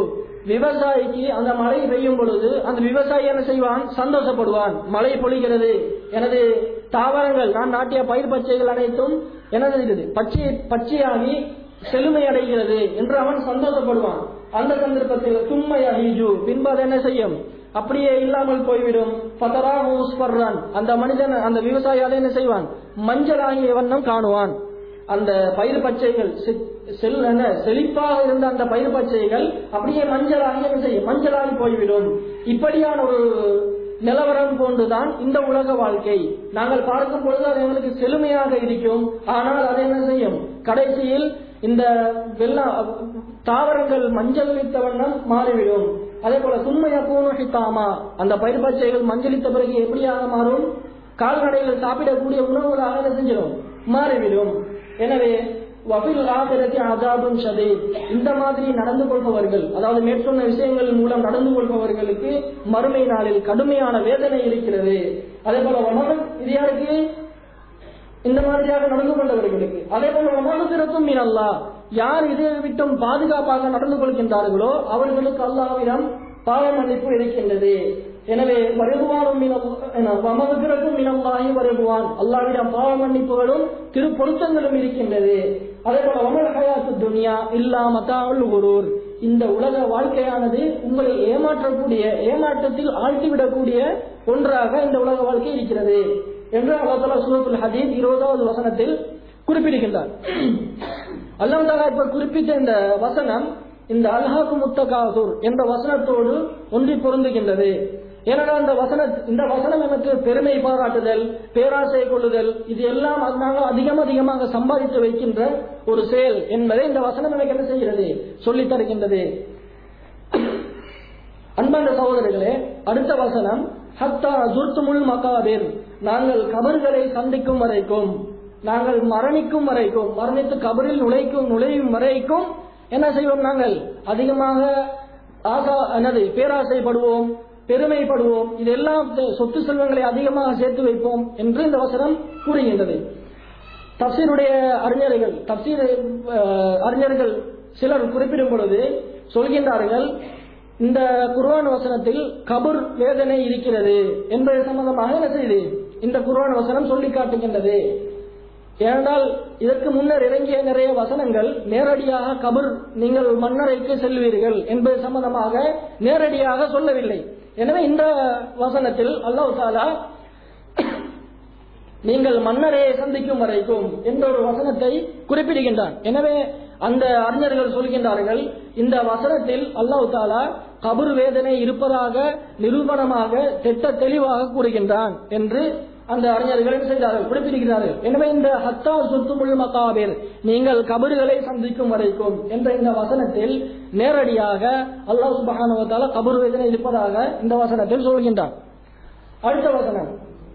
விவசாயிக்கு அந்த மழை பெய்யும் பொழுது அந்த விவசாயி என்ன செய்வான்? சந்தோஷப்படுவான். மழை பொழிகிறது, எனது தாவரங்கள், நான் நாட்டிய பயிர் பச்சைகள் அனைத்தும் எனது பச்சை பச்சையாகி செழுமை அடைகிறது என்று அவன் சந்தோஷப்படுவான். அந்த சந்தர்ப்பத்தில் தும்மையு பின்பு அதை என்ன செய்யும்? அப்படியே இல்லாமல் போய்விடும். அந்த மனிதன், அந்த விவசாயி அதை என்ன செய்வான்? மஞ்சள் ஆகிய வண்ணம் காணுவான். அந்த பயிர் பச்சைகள் செழிப்பாக இருந்த அந்த பயிர் பச்சைகள் அப்படியே மஞ்சளாகி என்ன செய்யும்? மஞ்சளாகி போய்விடும். இப்படியான ஒரு நிலவரம் போன்றுதான் இந்த உலக வாழ்க்கை. நாங்கள் பார்க்கும் பொழுது அது எங்களுக்கு செழுமையாக இருக்கும். ஆனால் அதை என்ன செய்யும்? கடைசியில் இந்த வெள்ள தாவரங்கள் மஞ்சள் அளித்த வண்ணம் மாறிவிடும். அதே போல சுண்மையா பூனோஷித்தாமா, அந்த பயிர் பச்சைகள் மஞ்சளித்த பிறகு எப்படியாக மாறும்? கால்நடைகள் சாப்பிடக்கூடிய உணவுகளாக என்ன செஞ்சிடும்? மாறிவிடும். எனவே வபில் ஆகிரத்தி அதாபும் ஷதீத், இந்த மாதிரி நடந்து கொள்பவர்கள், அதாவது மேற்சொன்ன விஷயங்கள் மூலம் நடந்து கொள்பவர்களுக்கு மறுமை நாளில் கடுமையான வேதனை இருக்கிறது. அதே போல வமகன், இது யாருக்கு? இந்த மாதிரியாக நடந்து கொண்டவர்களுக்கு. அதே போல வமகபிரத்தும் மின் அல்லாஹ், யார் இதை விட்டும் பாதுகாப்பாக நடந்து கொள்கின்றார்களோ அவர்களுக்கு அல்லாஹ்விடம் பாவ மன்னிப்பு இருக்கின்றது. எனவே வருகுவானும் வமகபிரத்தும் மின் அல்லாஹி வருகுவான், அல்லாஹ்விடம் பாவ மன்னிப்புகளும் திரு பொருத்தங்களும் இருக்கின்றது. அதே போல வமல் ஹயாத்து துன்யா இல்லா மதாஉல் குரூர், இந்த உலக வாழ்க்கையானது உங்களை ஏமாற்றக்கூடிய, ஏமாற்றத்தில் ஆழ்த்திவிடக்கூடிய ஒன்றாக இந்த உலக வாழ்க்கை இருக்கிறது என்று அல்லாஹ் தஆலா சூரத்துல் ஹதீத் இருபதாவது வசனத்தில் குறிப்பிடுகின்றார். அல்லாஹ் தஆலா இப்ப குறிப்பிட்ட இந்த வசனம் இந்த அல்ஹாக்கு முத்தகாசுர் என்ற வசனத்தோடு ஒன்றி பொருந்துகின்றது. ஏனென்றால் இந்த வசன இந்த வசனம் எனக்கு பெருமை பாராட்டுதல், பேராசை கொள்ளுதல், இது எல்லாம் நாங்கள் அதிகம் அதிகமாக சம்பாதித்து வைக்கின்ற ஒரு செயல் என்பதை இந்த வசனம் எனக்கு என்ன செய்கிறது? சொல்லித் தருகின்றது. அன்பார்ந்த சகோதரர்களே, அடுத்த வசனம் ஹத்தா ஜுர்துமுல் மகாபிர், நாங்கள் கபர்களை சந்திக்கும் வரைக்கும், நாங்கள் மரணிக்கும் வரைக்கும், மரணித்து கபரில் நுழைக்கும் நுழையும் வரைக்கும் என்ன செய்வோம்? நாங்கள் அதிகமாக ஆசா என்னது பேராசைப்படுவோம், பெருமைப்படுவோம், இதெல்லாம் சொத்து செல்வங்களை அதிகமாக சேர்த்து வைப்போம் என்று இந்த வசனம் கூறுகின்றது. தப்சீருடைய அறிஞர்கள் தப்சீர் அறிஞர்கள் சிலர் குறிப்பிடும் பொழுது சொல்கின்றார்கள், இந்த குர்ஆன் வசனத்தில் கபர் வேதனை இருக்கிறது என்பது சம்பந்தமாக என்ன செய்து இந்த குர்ஆன் வசனம் சொல்லி காட்டுகின்றது. ஏனென்றால் இதற்கு முன்னர் இறங்கிய நிறைய வசனங்கள் நேரடியாக கபர், நீங்கள் மன்னரைக்கு செல்வீர்கள் என்பது சம்பந்தமாக நேரடியாக சொல்லவில்லை. எனவே இந்த வசனத்தில் அல்லாஹ் தஆலா நீங்கள் மன்னரையை சந்திக்கும் வரைக்கும் என்ற ஒரு வசனத்தை குறிப்பிடுகின்றான். எனவே அந்த அறிஞர்கள் சொல்கின்றார்கள், இந்த வசனத்தில் அல்லாஹ் தஆலா கபர் வேதனை இருப்பதாக நிரூபணமாக திட்ட தெளிவாக கூறுகின்றான் என்று அந்த அறிஞர்கள் செய்தார்கள், குறிப்பிடுகிறார்கள். எனவே இந்த ஹத்தா சுர்துமுல் மகாபிர், நீங்கள் கபர்களை சந்திக்கும் வரைக்கும் என்ற இந்த வசனத்தில் நேரடியாக அல்லாஹ் சுப்ஹானஹு வ தஆலா கபர் வேதனை இருப்பதாக இந்த வசனத்தில் சொல்கின்றான். அடுத்த வசனம்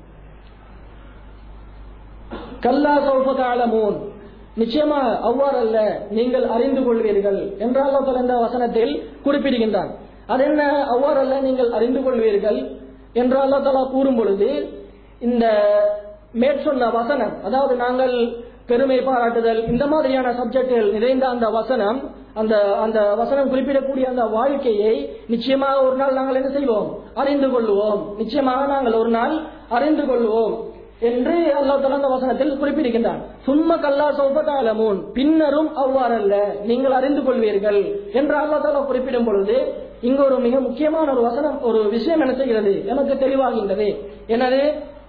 கல்லா சௌஃப தஅலமூன், நிச்சயமாக அவ்வாறல்ல நீங்கள் அறிந்து கொள்வீர்கள் என்று அல்லாஹ் தஆலா இந்த வசனத்தில் குறிப்பிடுகின்றான். அது என்ன அவ்வாறல்ல நீங்கள் அறிந்து கொள்வீர்கள் என்று அல்லாஹ் தஆலா கூறும் பொழுது, இந்த மேற்சொன்ன வசனம், அதாவது நாங்கள் பெருமை பாராட்டுதல் இந்த மாதிரியான சப்ஜெக்டுகள் நிறைந்த அந்த வசனம், அந்த அந்த வசனம் குறிப்பிடக்கூடிய அந்த வாழ்க்கையை நிச்சயமாக ஒரு நாள் நாங்கள் என்ன செய்வோம்? அறிந்து கொள்வோம். நிச்சயமாக நாங்கள் ஒரு நாள் அறிந்து கொள்வோம் என்று அல்லாஹ் தஆலா அந்த வசனத்தில் குறிப்பிடுகின்றான். சும்ம கல்லா சௌஃப தஅலமூன், பின்னரும் அவ்வாறல்ல நீங்கள் அறிந்து கொள்வீர்கள் என்று அல்லாஹ் தஆலா குறிப்பிடும் பொழுது, இங்கு ஒரு மிக முக்கியமான ஒரு வசனம், ஒரு விஷயம் என்ன செய்கிறது எனக்கு தெளிவாகின்றது. எனவே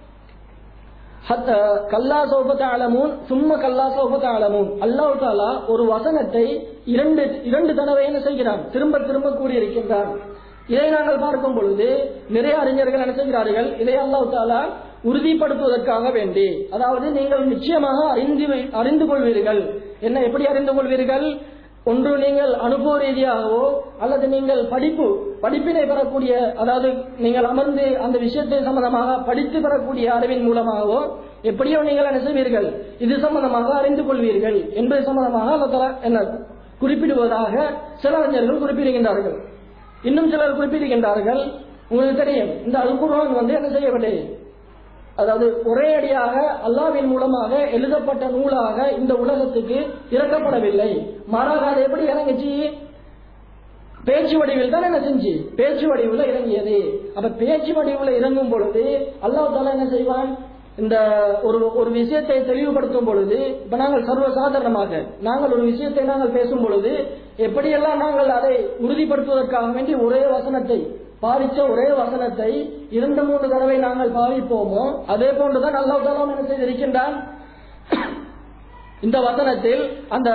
கல்லா சௌஃப தஅலமூன் சும்ம கல்லா சௌஃப தஅலமூன், அல்லாஹ் தஆலா ஒரு வசனத்தை இரண்டு இரண்டு தடவை என்ன செய்கிறான்? திரும்ப திரும்ப கூறியிருக்கின்றான். இதை நாங்கள் பார்க்கும் பொழுது நிறைய அறிஞர்கள் என்ன செய்கிறார்கள்? இதை அல்லாஹ் தஆலா உறுதிப்படுத்துவதற்காக வேண்டி, அதாவது நீங்கள் நிச்சயமாக அறிந்து அறிந்து கொள்வீர்கள். என்ன, எப்படி அறிந்து கொள்வீர்கள்? ஒன்று நீங்கள் அனுபவ ரீதியாகவோ அல்லது நீங்கள் படிப்பு படிப்பினை பெறக்கூடிய, அதாவது நீங்கள் அமர்ந்து அந்த விஷயத்தை சம்பந்தமாக படித்து பெறக்கூடிய அறிவின் மூலமாகவோ எப்படியோ நீங்கள் என்ன செய்வீர்கள்? இது சம்பந்தமாக அறிந்து கொள்வீர்கள் என்பது சம்பந்தமாக அல்லாஹ் என்ன குறிப்பிடுவதாக சில அறிஞர்கள் குறிப்பிடுகின்றார்கள். இன்னும் சிலர் குறிப்பிடுகின்றார்கள், உங்களுக்கு தெரியும் இந்த அல் குர்ஆன் வந்து என்ன செய்யவில்லை, அதாவது ஒரே அடியாக அல்லாஹ்வின் மூலமாக எழுதப்பட்ட நூலாக இந்த உலகத்துக்கு இறக்கப்படவில்லை. மாறாக அது எப்படி இறங்குச்சு? பேச்சு வடிவில் தான் என்ன செஞ்சு பேச்சு வடிவில் இறங்கியது. அப்ப பேச்சு வடிவில் இறங்கும் பொழுது அல்லாஹ் தஆலா என்ன செய்வான், இந்த ஒரு ஒரு விஷயத்தை தெளிவுபடுத்தும் பொழுது, இப்ப நாங்கள் சர்வசாதாரணமாக நாங்கள் ஒரு விஷயத்தை நாங்கள் பேசும் பொழுது எப்படியெல்லாம் நாங்கள் அதை உறுதிப்படுத்துவதற்காக வேண்டி ஒரே வசனத்தை பாதிச்ச ஒரே வசனத்தை இரண்டு மூன்று தடவை நாங்கள் பாவிப்போமோ அதே போன்றுதான் அல்லாஹ் தஆலா என்ன செய்திருக்கின்றான். இந்த வசனத்தில் அந்த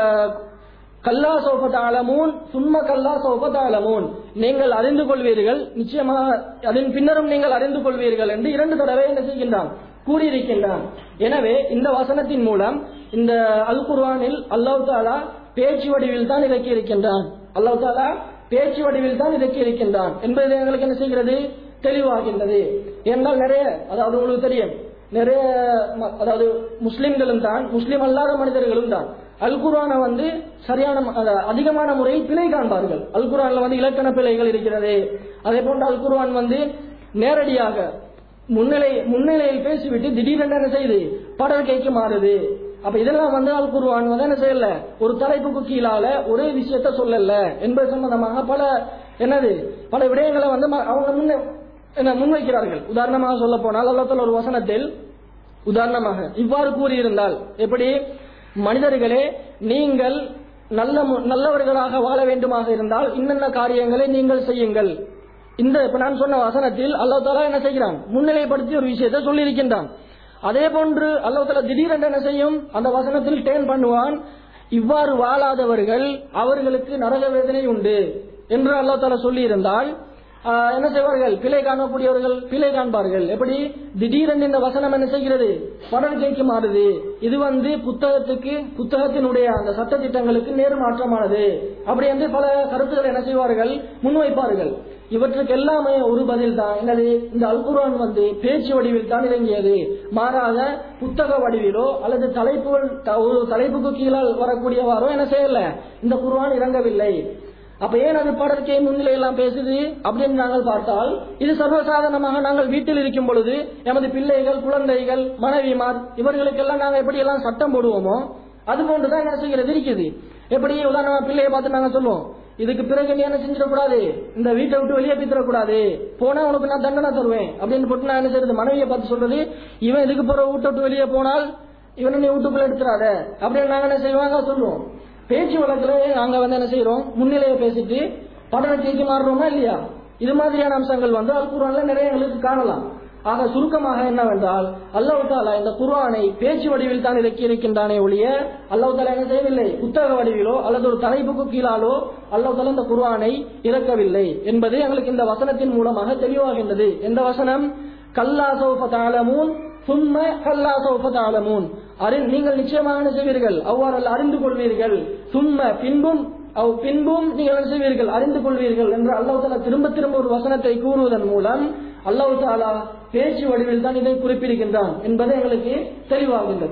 கல்லா சௌஃப தஅலமூன் சும்ம கல்லா சௌஃப தஅலமூன், நீங்கள் அறிந்து கொள்வீர்கள், நிச்சயமாக அதன் பின்னரும் நீங்கள் அறிந்து கொள்வீர்கள் என்று இரண்டு தடவை என்ன செய்கின்றான் கூறியிருக்கின்றான். எனவே இந்த வசனத்தின் மூலம் இந்த அல் குர்ஆனில் அல்லாஹ் தஆலா பேச்சு வடிவில் தான் இறக்கி இருக்கின்றான். அல்லாஹ் தஆலா பேச்சு வடிவில் தான் இறக்கி இருக்கின்றான் என்பது எங்களுக்கு என்ன செய்கிறது, தெளிவாகின்றது. என்றால் நிறைய, அதாவது உங்களுக்கு தெரியும், நிறைய அதாவது முஸ்லிம்களும் தான் முஸ்லிம் அல்லாத மனிதர்களும் தான் அல் குர்ஆனை வந்து சரியான அதிகமான முறையில் பிழை காண்பார்கள். அல் குர்ஆன்ல வந்து இலக்கண பிழைகள் இருக்கிறது. அதே போன்று அல் குர்ஆன் வந்து நேரடியாக முன்னிலை முன்னிலையில் பேசிவிட்டு திடீரென்று என்ன செய்யுது படர்க்கைக்கு மாறுது. அப்ப இதெல்லாம் வந்து அல் குர்ஆன் வந்து என்ன செய்யல, ஒரு தலைப்புக்கு கீழால ஒரே விஷயத்த சொல்லல என்பது சம்பந்தமாக பல என்னது பல விடயங்களை வந்து அவங்க முன்ன என்ன முன்வைக்கிறார்கள். உதாரணமாக சொல்ல போனால் அல்லாஹ் தஆலா ஒரு வசனத்தில் உதாரணமாக இவ்வாறு கூறியிருந்தால், எப்படி மனிதர்களே நீங்கள் நல்ல நல்லவர்களாக வாழ வேண்டுமாக இருந்தால் இன்னென்ன காரியங்களை நீங்கள் செய்யுங்கள். இந்த இப்ப நான் சொன்ன வசனத்தில் அல்லாஹ் தஆலா என்ன செய்கிறான், முன்னிலைப்படுத்தி ஒரு விஷயத்தை சொல்லி இருக்கின்றான். அதே போன்று அல்லாஹ் தஆலா திடீரென்று என்ன செய்யும், அந்த வசனத்தில் டேர்ன் பண்ணுவான், இவ்வாறு வாழாதவர்கள் அவர்களுக்கு நரக வேதனை உண்டு என்று அல்லாஹ் தஆலா சொல்லி இருந்தால் என்ன செய்வார்கள், பிழை காணக்கூடியவர்கள் பிழை காண்பார்கள். எப்படி திடீரென்று இந்த வசனம் என்ன செய்கிறது படர்க்கைக்கு மாறுது. இது வந்து புத்தகத்துக்கு புத்தகத்தினுடைய அந்த சட்ட திட்டங்களுக்கு நேர் மாற்றமானது அப்படி என்று பல கருத்துக்கள் என்ன செய்வார்கள் முன்வைப்பார்கள். இவற்றுக்கு எல்லாமே ஒரு பதில் தான், என்னது இந்த அல் குர்ஆன் வந்து பேச்சு வடிவில் தான் இறங்கியது, மாறாக புத்தக வடிவிலோ அல்லது தலைப்புகள் ஒரு தலைப்புக்கு கீழால் வரக்கூடியவாரோ என்ன செய்யல இந்த குர்ஆன் இறங்கவில்லை. அப்ப ஏன் அது படர்க்கை முன்னிலை எல்லாம் பேசுது அப்படின்னு நாங்கள் பார்த்தால், இது சர்வசாதாரணமாக நாங்கள் வீட்டில் இருக்கும் பொழுது எமது பிள்ளைகள் குழந்தைகள் மனைவிமார் இவர்களுக்கெல்லாம் நாங்கள் எப்படி எல்லாம் சட்டம் போடுவோமோ அது போன்றுதான் என்ன செய்கிறது இருக்குது. எப்படி உதாரணமா பிள்ளையை பார்த்து நாங்க சொல்லுவோம், இதுக்கு பிறகு நீ என்ன செஞ்சிடக்கூடாது, இந்த வீட்டை விட்டு வெளியே பித்தரக்கூடாது, போனா உனக்கு நான் தண்டனை தருவேன் அப்படின்னு போட்டு நான் என்ன செய்யறது, மனைவியை பார்த்து சொல்றது, இவன் இதுக்கு பிறகு வீட்டை விட்டு வெளியே போனால் இவனை நீ வீட்டுக்குள்ள எடுத்துறாத அப்படின்னு நாங்க என்ன செய்வாங்க சொல்லுவோம். பேச்சு வழக்குல நாங்க வந்து என்ன செய்யறோம், முன்னிலையை பேசிட்டு படர்க்கைக்கு மாறுறோமா இல்லையா? இது மாதிரியான அம்சங்கள் வந்து அல் குர்ஆன்ல நிறைய எங்களுக்கு காணலாம். ஆக சுருக்கமாக என்னவென்றால் அல்லாஹ் தஆலா இந்த குர்ஆனை பேச்சு வடிவில் தான் இறக்கி இருக்கின்றானே ஒழிய அல்லாஹ் தஆலா என்ன செய்யவில்லை, புத்தக வடிவிலோ அல்லது ஒரு தலைப்புக்கு கீழாலோ அல்லாஹ் தஆலா இந்த குர்ஆனை இறக்கவில்லை என்பது எங்களுக்கு இந்த வசனத்தின் மூலமாக தெளிவாகின்றது. எந்த வசனம், கல்லா சௌஃப தஅலமூன் சும்ம கல்லா சௌஃப தஅலமூன், நீங்கள் நிச்சயமாக என்ன செய்வீர்கள், அவ்வாறு அறிந்து கொள்வீர்கள், சும்ம பின்பும் பின்பும் நீங்கள் என்ன செய்வீர்கள் அறிந்து கொள்வீர்கள் என்று அல்லாஹ் தஆலா திரும்ப திரும்ப ஒரு வசனத்தை கூறுவதன் மூலம் அல்லாஹ் தஆலா பேச்சு வடிவில் தான் இதை குறிப்பிடுகின்றான் என்பது எங்களுக்கு தெளிவாகின்றது.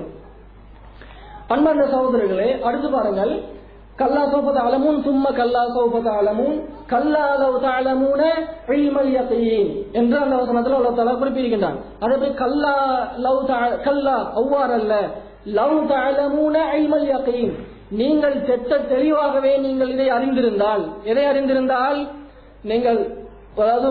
அன்பார்ந்த சகோதரர்களே, அடுத்து பாருங்கள், கல்லா சௌஃப தஅலமூன் சும்ம கல்லா சௌஃப தஅலமூன் கல்லா லவ் தஅலமூன இல்மல் யகீன் என்று அந்த வசனத்தில் அல்லாஹ் தஆலா குறிப்பிடுகின்றான். அதே கல்லா லவ் கல்லா அவ்வாறல்ல, லவ் தஅலமூன இல்மல் யகீன், நீங்கள் தெட்ட தெளிவாகவே நீங்கள் இதை அறிந்திருந்தால், எதை அறிந்திருந்தால் நீங்கள் அதாவது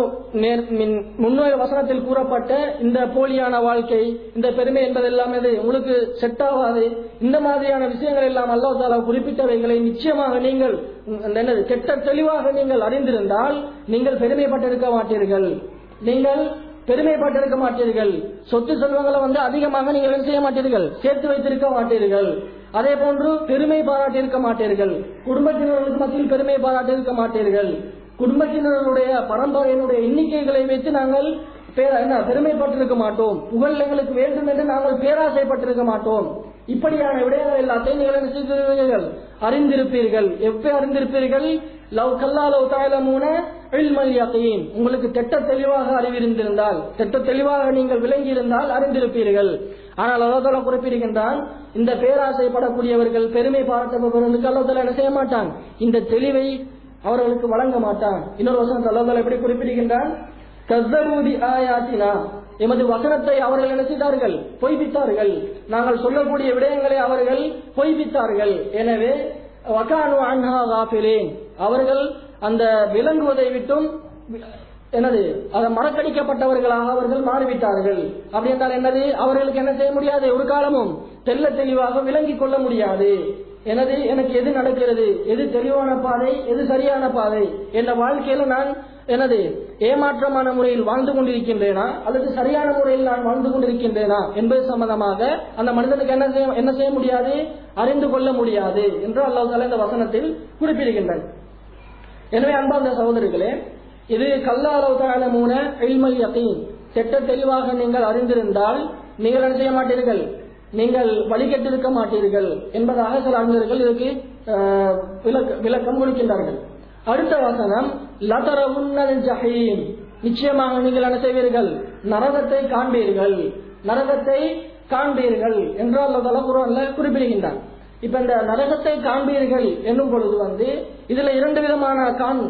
முன்னோய வசனத்தில் கூறப்பட்ட இந்த போலியான வாழ்க்கை இந்த பெருமை என்பதெல்லாம் எது உங்களுக்கு செட் ஆகாது, இந்த மாதிரியான விஷயங்கள் எல்லாம் அல்லாஹ் தஆலா குறிப்பிட்டவைகளை நிச்சயமாக நீங்கள் என்னது கெட்ட தெளிவாக நீங்கள் அறிந்திருந்தால் நீங்கள் பெருமைப்பட்டிருக்க மாட்டீர்கள், நீங்கள் பெருமைப்பட்டிருக்க மாட்டீர்கள். சொத்து செல்வங்களை வந்து அதிகமாக நீங்கள் என்ன செய்ய மாட்டீர்கள், சேர்த்து வைத்திருக்க மாட்டீர்கள். அதே போன்று பெருமை பாராட்டியிருக்க மாட்டீர்கள், குடும்பத்தினர்களுக்கு மத்தியில் பெருமை பாராட்டியிருக்க மாட்டீர்கள். குடும்பத்தினருடைய பரம்பரையினுடைய எண்ணிக்கைகளை வைத்து நாங்கள் என்ன பெருமைப்பட்டிருக்க மாட்டோம், புகழ் எங்களுக்கு வேண்டும் என்று நாங்கள் பேராசைப்பட்டிருக்க மாட்டோம். இப்படியான விடயங்கள் எல்லாத்தையும் நீங்கள் என்ன செய்திருப்பீர்கள், அறிந்திருப்பீர்கள். எப்ப அறிந்திருப்பீர்கள், லவ் கல்லா லவ் தஅலமூன இல்மல் யகீன், உங்களுக்கு திட்ட தெளிவாக அறிவிருந்திருந்தால், திட்ட தெளிவாக நீங்கள் விளங்கி இருந்தால் அறிந்திருப்பீர்கள். ஆனால் அல்லாஹ் தஆலா குறிப்பிடுகின்றான், இந்த பேராசைப்படக்கூடியவர்கள் பெருமை பாராட்டப்பவர்களுக்கு அல்லாஹ் தஆலா என்ன செய்ய மாட்டான், இந்த தெளிவை அவர்களுக்கு வழங்க மாட்டான். இன்னொரு வசனத்தில் அல்லாஹ் தஆலா எப்படி குறிப்பிடுகின்றான், கஸ்ஸபூ பி ஆயாத்தினா, எமது வசனத்தை அவர்கள் என்ன செய்தார்கள், பொய்ப்பித்தார்கள், நாங்கள் சொல்லக்கூடிய விடயங்களை அவர்கள் பொய்ப்பித்தார்கள். எனவே வகானு அன்ஹா காஃபிலீன், அவர்கள் அந்த விளங்குவதை விட்டும் என்னது அதை மறக்கடிக்கப்பட்டவர்களாக அவர்கள் மாறிவிட்டார்கள். அப்படி என்றால் என்னது, அவர்களுக்கு என்ன செய்ய முடியாது, ஒரு காலமும் தெல்ல தெளிவாக விளங்கிக் கொள்ள முடியாது. எனது எனக்கு எது நடக்கிறது, எது தெளிவான பாதை, எது சரியான பாதை, என்ற வாழ்க்கையில நான் எனது ஏமாற்றமான முறையில் வாழ்ந்து கொண்டிருக்கின்றேனா அல்லது சரியான முறையில் நான் வாழ்ந்து கொண்டிருக்கின்றேனா என்பது சம்பந்தமாக அந்த மனிதனுக்கு என்ன செய்ய என்ன செய்ய முடியாது, அறிந்து கொள்ள முடியாது என்று அல்லாஹ் தஆலா இந்த வசனத்தில் குறிப்பிடுகின்றார். எனவே அன்பார்ந்த சகோதரர்களே, இது கல்லாலவ் தஅலமூன இல்மல் யகீன், திட்ட தெளிவாக நீங்கள் அறிந்திருந்தால் நீங்கள் என்ன செய்ய மாட்டீர்கள், நீங்கள் வழிகட்டிருக்க மாட்டீர்கள் என்பதாக சில அறிஞர்கள் இதற்கு விளக்கம் கொடுக்கின்றார்கள். அடுத்த வசனம் லதரவுன்னல் ஜஹீம், நிச்சயமாக நீங்கள் என்ன செய்வீர்கள், நரகத்தை காண்பீர்கள், நரகத்தை காண்பீர்கள் என்று அல்லாஹ் தஆலா குர்ஆன்ல குறிப்பிடுகின்றார். இப்ப இந்த நரகத்தை காண்பீர்கள் என்னும் பொழுது வந்து இதுல இரண்டு விதமான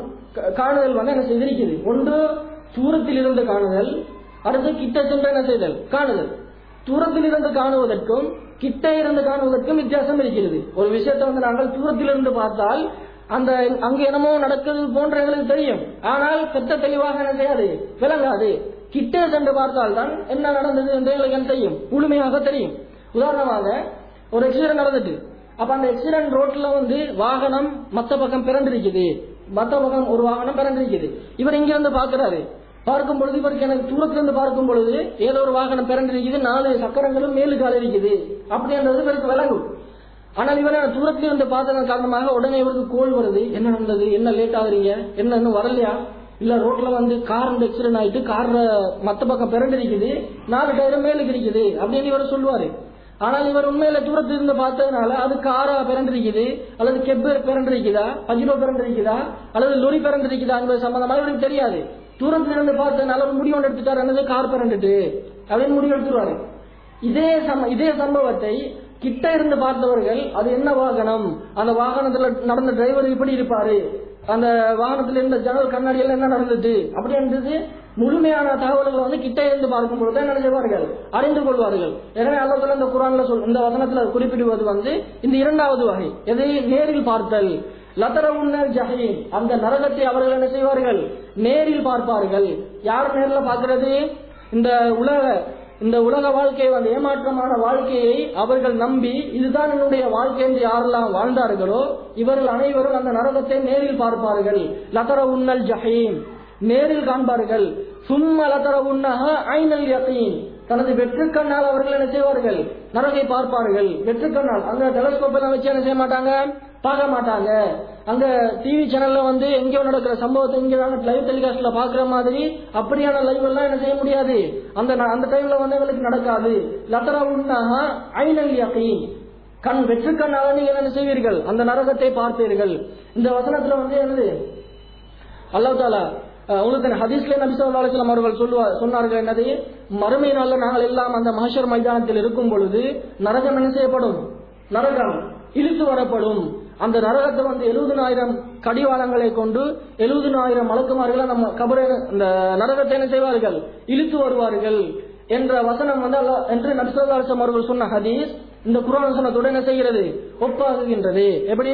காணுதல் வந்து என்ன செய்திருக்கிறது. ஒன்று தூரத்தில் இருந்து காணுதல், அடுத்து கிட்ட சென்று என்ன செய்தல் காணுதல். தூரத்தில் இருந்து காணுவதற்கும் கிட்ட இருந்து காணுவதற்கும் வித்தியாசம் இருக்கிறது. ஒரு விஷயத்தை வந்து நாங்கள் தூரத்தில் இருந்து பார்த்தால் அந்த அங்கு என்னமோ நடக்கிறது போன்ற எங்களுக்கு தெரியும், ஆனால் பெற்ற தெளிவாக என்ன செய்யாது, விளங்காது. கிட்டே சென்று பார்த்தால் தான் என்ன நடந்தது என்று எங்களுக்கு என்ன செய்யும், முழுமையாக தெரியும். உதாரணமாக ஒரு எக்ஸிடென்ட் நடந்துட்டு, அப்ப அந்த எக்ஸிடென்ட் ரோட்ல வந்து வாகனம் மத்த பக்கம் பிறந்திருக்குது, மத்த பக்கம் ஒரு வாகனம் பிறந்திருக்குது. இவர் இங்க இருந்து பாக்குறாரு, பார்க்கும் பொழுது இவருக்கு எனக்கு தூரத்திலிருந்து பார்க்கும் பொழுது ஏதோ ஒரு வாகனம் பிறந்திருக்குது, நாலு சக்கரங்களும் மேலு கால இருக்குது அப்படின்றது இவருக்கு விளங்கும். ஆனால் இவரை தூரத்தில் இருந்து பார்த்ததன் காரணமாக உடனே இவருக்கு கோல் வருது, என்ன நடந்தது, என்ன லேட் ஆகுறீங்க, என்ன இன்னும் வரலையா, இல்ல ரோட்ல வந்து கார் ஆக்சிடென்ட் ஆயிட்டு கார் மத்த பக்கம் பிறண்டிருக்குது, நாலு டயரும் மேலுக்கு இருக்குது அப்படின்னு இவர் சொல்லுவாரு. ஆனால் இவர் உண்மையில தூரத்தில் இருந்து பார்த்ததுனால அது காரா பிறண்டிருக்குது அல்லது கெப்பர் பிறண்டிருக்குதா, பஜிரோ பிறண்டிருக்குதா அல்லது லொரி பிறண்டிருக்குதா என்பது சம்பந்தமாக இவருக்கு தெரியாது. தூரத்தில் இருந்து பார்த்ததுனால ஒரு முடிவு ஒன்று எடுத்துட்டாரு, என்னது கார் பிறண்டுட்டு அப்படின்னு முடிவு எடுத்துருவாரு. இதே சம இதே சம்பவத்தை கிட்ட இருந்து பார்த்தவர்கள் அது என்ன வாகனம், அந்த வாகனத்துல நடந்த டிரைவர் இப்படி இருப்பாரு, அந்த வாகனத்தில் இருந்த ஜன்னல் கண்ணாடியில் என்ன நடந்தது அப்படின்றது முழுமையான தகவல்களை வந்து கிட்ட இருந்து பார்க்கும் பொழுது என்ன செய்வார்கள், அறிந்து கொள்வார்கள். எனவே அல்லாஹ் தஆலா இந்த குர்ஆன்ல சொல் இந்த வசனத்துல குறிப்பிடுவது வந்து இந்த இரண்டாவது வகை, எதை நேரில் பார்த்தல். லதரவுன்னல் ஜஹீம், அந்த நரகத்தை அவர்கள் என்ன செய்வார்கள், நேரில் பார்ப்பார்கள். யார் நேரில் பார்க்கிறது, இந்த உலக இந்த உலக வாழ்க்கையை அந்த ஏமாற்றமான வாழ்க்கையை அவர்கள் நம்பி இதுதான் என்னுடைய வாழ்க்கை என்று யாரெல்லாம் வாழ்ந்தார்களோ இவர்கள் அனைவரும் அந்த நரகத்தை நேரில் பார்ப்பார்கள். லதரவுன்னல் ஜஹீம், நேரில் காண்பார்கள். சும்ம லதரவுன்னஹா ஐனல் யகீன், தனது வெற்றுக்கண்ணால் அவர்கள் என்ன செய்வார்கள், நரகை பார்ப்பார்கள். வெற்றுக்கண்ணால், அங்க டெலஸ்கோப் எல்லாம் வச்சு என்ன செய்ய மாட்டாங்க, பார்க்க மாட்டாங்க. அங்க டிவி சேனல்ல வந்து எங்கேயோ நடக்கிற சம்பவத்தை இங்க லைவ் டெலிகாஸ்ட்ல பாக்குற மாதிரி அப்படியான லைவ் எல்லாம் என்ன செய்ய முடியாது, அந்த அந்த டைம்ல வந்து எங்களுக்கு நடக்காது. லதரவுன்னஹா ஐனல் யகீன், கண் வெற்றுக்கண்ணால நீங்க என்ன செய்வீர்கள், அந்த நரகத்தை பார்ப்பீர்கள். இந்த வசனத்துல வந்து என்னது அல்லாஹ் தஆலா உங்களுக்கு ஹதீஸ்ல நபி ஸல்லல்லாஹு அலைஹி வஸல்லம் அவர்கள் சொல்லுவார் சொன்னார்கள், என்னது, மறுமை நாள்ல நாங்கள் எல்லாம் அந்த மஹ்ஷர் மைதானத்தில் இருக்கும் பொழுது நரகம் என்ன செய்யப்படும், நரகம் இழுத்து வரப்படும். அந்த நரகத்தை வந்து எழுபதுனாயிரம் கடிவாளங்களை கொண்டு எழுபதுனாயிரம் மலக்குமார்களை நம்ம கபரை இந்த நரகத்தை என்ன செய்வார்கள், இழுத்து வருவார்கள் என்ற வசனம் வந்து அல்லாஹ் என்று நபி ஸல்லல்லாஹு அலைஹி வஸல்லம் அவர்கள் சொன்ன ஹதீஸ் இந்த குர்ஆன் வசனத்தோடு என்ன செய்கிறது, ஒப்பாகுகின்றது. எப்படி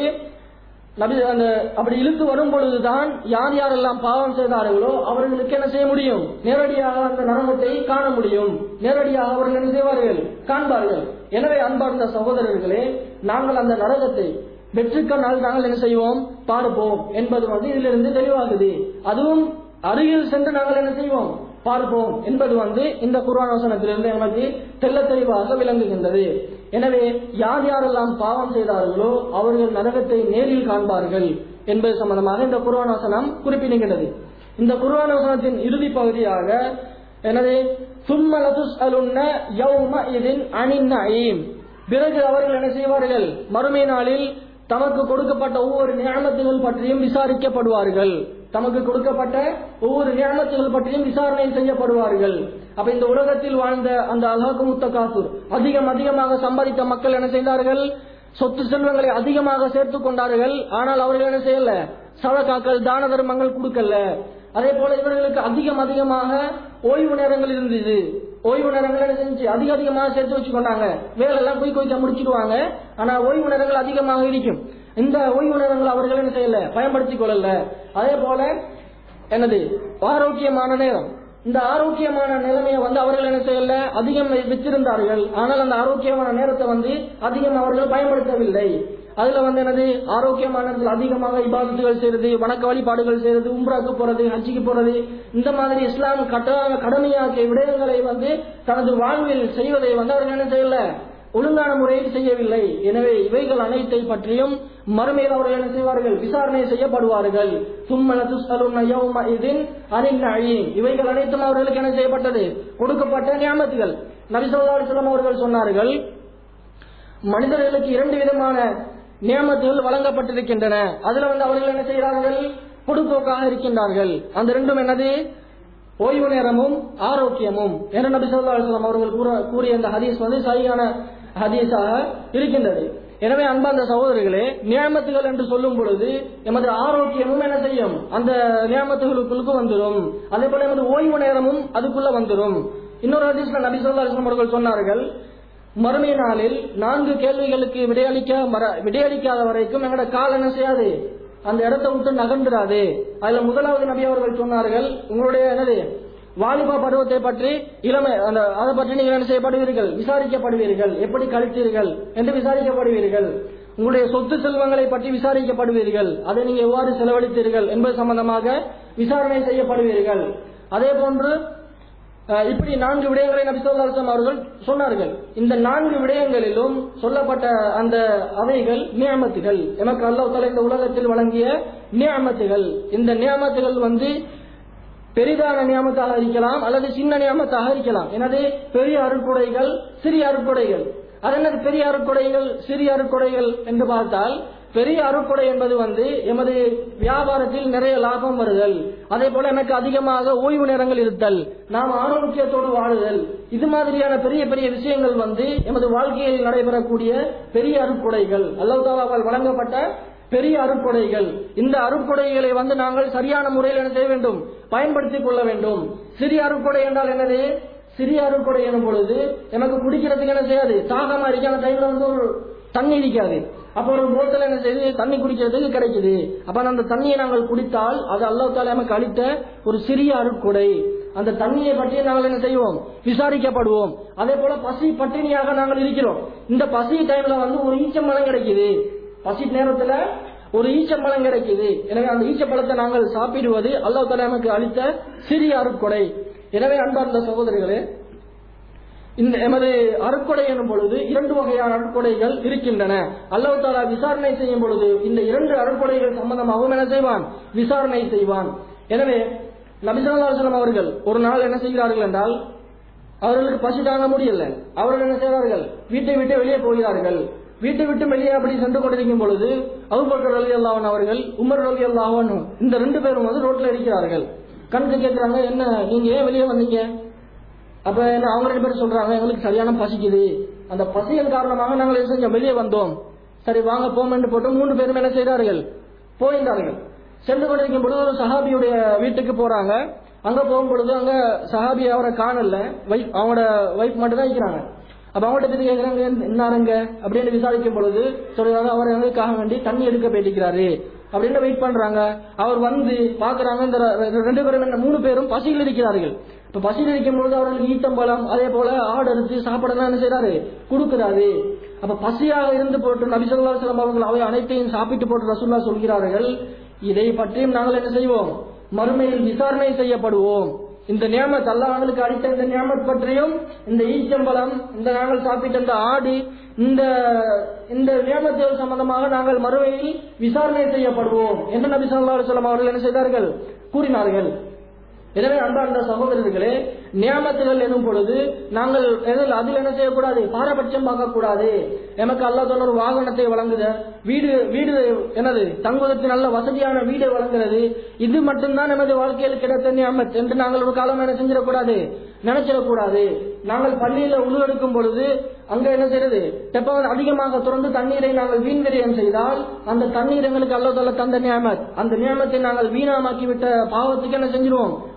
நபி அந்த அப்படி இழுத்து வரும் பொழுதுதான் யார் யாரெல்லாம் பாவம் செய்தார்களோ அவர்களுக்கு என்ன செய்ய முடியும், நேரடியாக அந்த நரகத்தை காண முடியும், நேரடியாக அவர்கள் என்ன செய்வார்கள், காண்பார்கள். எனவே அன்பார்ந்த சகோதரர்களே, நாங்கள் அந்த நரகத்தை வெற்றுக்கண்ணால் நாங்கள் என்ன செய்வோம், பார்ப்போம் என்பது வந்து இதிலிருந்து தெளிவாகுது. அதுவும் அருகில் சென்று நாங்கள் என்ன செய்வோம், பார்ப்போம் என்பது வந்து இந்த குர்ஆன் வசனத்திலிருந்து நமக்கு தெள்ள தெளிவாக விளங்குகின்றது. எனவே யார் யாரெல்லாம் பாவம் செய்தார்களோ அவர்கள் நரகத்தை நேரில் காண்பார்கள் என்பது சம்பந்தமாக இந்த குர்ஆன் வசனம் குறிப்பிடுகின்றது. இந்த குர்ஆன் வசனத்தின் இறுதி பகுதியாக எனவே சும்ம லதுஸ்அலுன்ன யௌமஇதின் அனின் நஈம், பிறகு அவர்கள் என்ன செய்வார்கள், மறுமை நாளில் தமக்கு கொடுக்கப்பட்ட ஒவ்வொரு நியமத்துகள் பற்றியும் விசாரிக்கப்படுவார்கள். தமக்கு கொடுக்கப்பட்ட ஒவ்வொரு நியமத்துகள் பற்றியும் விசாரணை செய்யப்படுவார்கள். அப்ப இந்த உலகத்தில் வாழ்ந்த அந்த அல்ஹாக்கும் முத்தகாசுர் அதிகம் அதிகமாக சம்பாதித்த மக்கள் என்ன செய்தார்கள், சொத்து செல்வங்களை அதிகமாக சேர்த்துக் கொண்டார்கள். ஆனால் அவர்கள் என்ன செய்யல, சதகாக்கள் தான தர்மங்கள் கொடுக்கல. அதே போல இவர்களுக்கு அதிகம் அதிகமாக ஓய்வு நேரங்கள் இருந்தது. ஓய்வு நேரங்கள் என்ன செஞ்சு அதிக அதிகமாக சேர்த்து வச்சுக்கொண்டாங்க. வேலை எல்லாம் போய் கொஞ்சம் முடிச்சிடுவாங்க, ஆனா ஓய்வு நேரங்கள் அதிகமாக இருக்கும். இந்த ஓய்வு நேரங்கள் அவர்கள் என்ன செய்யல, பயன்படுத்திக் கொள்ளல. அதே போல என்னது ஆரோக்கியமான நேரம், இந்த ஆரோக்கியமான நிலைமையை வந்து அவர்கள் என்ன செய்யல, அதிகம் வச்சிருந்தார்கள். ஆனால் அந்த ஆரோக்கியமான நேரத்தை வந்து அதிகம் அவர்கள் பயன்படுத்தவில்லை. அதுல வந்து என்னது ஆரோக்கியமான அதிகமாக இபாதத்துகள் செய்யறது, வணக்க வழிபாடுகள் செய்யறது, உம்ராக்கு போறது, ஹஜ்ஜிக்கு போறது, இந்த மாதிரி இஸ்லாம் கடமையாக்கிய விடயங்களை வந்து தனது வாழ்வில் செய்வதை வந்து அவர்கள் என்ன செய்யல, ஒழுங்கான முறையில் செய்யவில்லை. எனவே இவைகள் அனைத்தை பற்றியும் மறுமையில் அவர்கள் என்ன செய்வார்கள், விசாரணை செய்யப்படுவார்கள். இவைகள் அனைத்தும் அவர்களுக்கு என்ன செய்யப்பட்டது, கொடுக்கப்பட்ட நியாமத்துகள். நபி ஸல்லல்லாஹு அலைஹி வஸல்லம் அவர்கள் சொன்னார்கள், மனிதர்களுக்கு இரண்டு விதமான நியாமத்துகள் வழங்கப்பட்டிருக்கின்றன. அதுல வந்து அவர்கள் என்ன செய்கிறார்கள், பொடுப்போக்காக இருக்கின்றார்கள். அந்த ரெண்டும் என்னது, ஓய்வு நேரமும் ஆரோக்கியமும். என நபி ஸல்லல்லாஹு அலைஹி வஸல்லம் அவர்கள் கூறிய அந்த ஹதீஸ் வந்து சரியான ஹதீஸாக இருக்கின்றது. எனவே அன்பார்ந்த சகோதரர்களே, நியாமத்துகள் என்று சொல்லும் பொழுது எமது ஆரோக்கியமும் என்ன செய்யும், அந்த நியாமத்துகளுக்குள்ளுக்கு வந்துடும். அதே போல எமது ஓய்வு நேரமும் அதுக்குள்ள வந்துடும். இன்னொரு ஹதீஸ்ல நபி ஸல்லல்லாஹு அலைஹி வஸல்லம் அவர்கள் சொன்னார்கள், மறுமை நாளில் நான்கு கேள்விகளுக்கு விடையளிக்க விடையளிக்காத வரைக்கும் எங்களோட கால் என்ன செய்யாது, அந்த இடத்தை விட்டு நகர்ந்துடாது. அதுல முதலாவது நபி அவர்கள் சொன்னார்கள், உங்களுடைய என்னது வாலிபா பருவத்தை பற்றி இளமை அந்த அதை பற்றி நீங்கள் என்ன செய்யப்படுவீர்கள், விசாரிக்கப்படுவீர்கள். எப்படி கழித்தீர்கள் என்று விசாரிக்கப்படுவீர்கள். உங்களுடைய சொத்து செல்வங்களை பற்றி விசாரிக்கப்படுவீர்கள். அதை நீங்க எவ்வாறு செலவழித்தீர்கள் என்பது சம்பந்தமாக விசாரணை செய்யப்படுவீர்கள். அதே போன்று இப்படி நான்கு விடயங்களை நபி ஸல்லல்லாஹு அலைஹி வஸல்லம் அவர்கள் சொன்னார்கள். இந்த நான்கு விடயங்களிலும் சொல்லப்பட்ட அந்த அவைகள் நியாமத்துகள், எனக்கு அல்லாஹ் தஆலா இந்த உலகத்தில் வழங்கிய நியாமத்துகள். இந்த நியாமத்துகள் வந்து பெரிதான நியாமத்தாக இருக்கலாம் அல்லது சின்ன நியாமத்தாக இருக்கலாம். எனவே பெரிய அருட்கொடைகள், சிறிய அருட்கொடைகள். அது என்னது பெரிய அருட்கொடைகள் சிறிய அருட்கொடைகள் என்று பார்த்தால், பெரிய அருட்கொடை என்பது வந்து எமது வியாபாரத்தில் நிறைய லாபம் வருதல், அதே போல எனக்கு அதிகமாக ஓய்வு நேரங்கள் இருத்தல், நாம் ஆரோக்கியத்தோடு வாழுதல், இது மாதிரியான பெரிய பெரிய விஷயங்கள் வந்து எமது வாழ்க்கையில் நடைபெறக்கூடிய பெரிய அருட்கொடைகள், அல்லாஹ் தஆலாவால் வழங்கப்பட்ட பெரிய அருட்கொடைகள். இந்த அருட்கொடைகளை வந்து நாங்கள் சரியான முறையில் என்ன செய்ய வேண்டும், பயன்படுத்திக் கொள்ள வேண்டும். சிறிய அருட்கொடை என்றால் என்னது, சிறிய அருட்கொடை எனும் பொழுது எனக்கு குடிக்கிறதுக்கு என்ன செய்யாது, தாகமா இருக்கு, அந்த டைம்ல வந்து ஒரு தண்ணி இருக்காது, அப்ப ஒரு போத்தல் என்ன செய்யுது, தண்ணி குடிக்கிறதுக்கு கிடைக்குது. அப்ப அந்த தண்ணியை நாங்கள் குடித்தால் அது அல்லாஹ் தஆலா நமக்கு அளித்த ஒரு சிறிய அருட்கொடை. அந்த தண்ணியை பற்றி நாங்கள் என்ன செய்வோம், விசாரிக்கப்படுவோம். அதே போல பசி பட்டினியாக நாங்கள் இருக்கிறோம், இந்த பசி டைம்ல வந்து ஒரு ஈச்சம்பழம் கிடைக்குது, பசி நேரத்துல ஒரு ஈச்சம்பழம் கிடைக்குது. எனவே அந்த ஈச்சப்பழத்தை நாங்கள் சாப்பிடுவது அல்லாஹ் தஆலா நமக்கு அளித்த சிறிய அருட்கொடை. எனவே அன்பார்ந்த சகோதரர்களே, இந்த எமது அருட்கொடை எனும் பொழுது இரண்டு வகையான அருட்கொடைகள் இருக்கின்றன. அல்லாஹ் தஆலா விசாரணை செய்யும் பொழுது இந்த இரண்டு அருட்கொடைகள் சம்பந்தமாகவும் என்ன செய்வான், விசாரணை செய்வான். எனவே நபி ஸல்லல்லாஹு அலைஹி வஸல்லம் அவர்கள் ஒரு நாள் என்ன செய்கிறார்கள் என்றால், அவர்களுக்கு பசி தாங்க முடியல, அவர்கள் என்ன செய்கிறார்கள், வீட்டை விட்டு வெளியே போகிறார்கள். வீட்டை விட்டு வெளியே அப்படி சென்று கொண்டிருக்கும் பொழுது அபூபக்கர் ரலியல்லாஹு அன்ஹு அவர்கள், உமர் ரலியல்லாஹு அன்ஹு, இந்த ரெண்டு பேரும் வந்து ரோட்ல இருக்கிறார்கள். கண்ணுக்கு கேட்கிறாங்க, என்ன நீங்க ஏன் வெளியே வந்தீங்க? அப்ப என்ன அவங்க ரெண்டு பேரும் சொல்றாங்க, எங்களுக்கு சரியான பசிக்குது, அந்த பசியின் காரணமாக நாங்கள் என்ன செஞ்சோம், வெளியே வந்தோம். சரி வாங்க போமென்று போட்டு மூணு பேரும் என்ன செய்தார்கள், போயிருந்தார்கள். சென்று கொண்டிருக்கும் பொழுது ஒரு சஹாபியுடைய வீட்டுக்கு போறாங்க. அங்க போகும் பொழுது அங்க சஹாபி அவரை காணல, அவங்களோட வைஃப் மட்டும் தான் இருக்கிறாங்க. அப்ப அவங்கள்ட்ட பத்தி கேட்கிறாங்க, என்னாருங்க அப்படின்னு விசாரிக்கும் பொழுது சொல்றாங்க, அவர் எங்களுக்காக வேண்டி தண்ணி எடுக்க போயிட்டிருக்கிறாரு அப்படின்னு வெயிட் பண்றாங்க. அவர் வந்து பாக்குறாங்க, இந்த ரெண்டு பேரும் மூணு பேரும் பசியில் இருக்கிறார்கள். இப்ப பசியில் இருக்கும் பொழுது அவர்களுக்கு ஈத்தம்பழம் அதே போல ஆடு அறுத்து சாப்பாடெல்லாம் என்ன செய்யறாரு, கொடுக்கிறாரு. அப்ப பசியாக இருந்து போட்டு நபி ஸல்லல்லாஹு அலைஹி வஸல்லம் அவர்கள் அவை அனைத்தையும் சாப்பிட்டு போட்டு ரசூலுல்லாஹ் சொல்கிறார்கள், இதை பற்றியும் நாங்கள் என்ன செய்வோம், மறுமையில் விசாரணை செய்யப்படுவோம். இந்த நியாமத் அல்லாஹ் எங்களுக்கு அளித்த இந்த நியாமத் பற்றியும், இந்த ஈச்சம்பழம், இந்த நாங்கள் சாப்பிட்ட இந்த ஆடு, இந்த இந்த நியாமத்துகள் சம்பந்தமாக நாங்கள் மறுமையில் விசாரணை செய்யப்படுவோம் என்று நபி ஸல்லல்லாஹு அலைஹி வஸல்லம் அவர்கள் என்ன செய்தார்கள், கூறினார்கள். எனவே அன்பார்ந்த சகோதரர்களே, நியாமத்துகள் எனும் பொழுது நாங்கள் அதில் என்ன செய்யக்கூடாது, பாரபட்சம் பார்க்கக்கூடாது. எமக்கு அல்லாஹ் தஆலா ஒரு வாகனத்தை வழங்குத, வீடு வீடு என்னது தங்குவதற்கு நல்ல வசதியான வீடு வழங்குறது, இது மட்டும்தான் நமது வாழ்க்கையில் கிடைத்த நியாமத் என்று நாங்கள் ஒரு காலம் என்ன செஞ்சிடக்கூடாது, நினைச்சிடக்கூடாது. நாங்கள் பள்ளியில உணவு எடுக்கும் பொழுது அங்க என்ன செய்யறது, தெப்பம் அதிகமாக தொடர்ந்து தண்ணீரை நாங்கள் வீண் விரயம் செய்தால் அந்த தண்ணீர் எங்களுக்கு அல்லாஹ் தஆலா தந்த நியாமத், அந்த நியாமத்தை நாங்கள் வீணாமாக்கி விட்ட பாவத்துக்கு என்ன செஞ்சிருவோம்,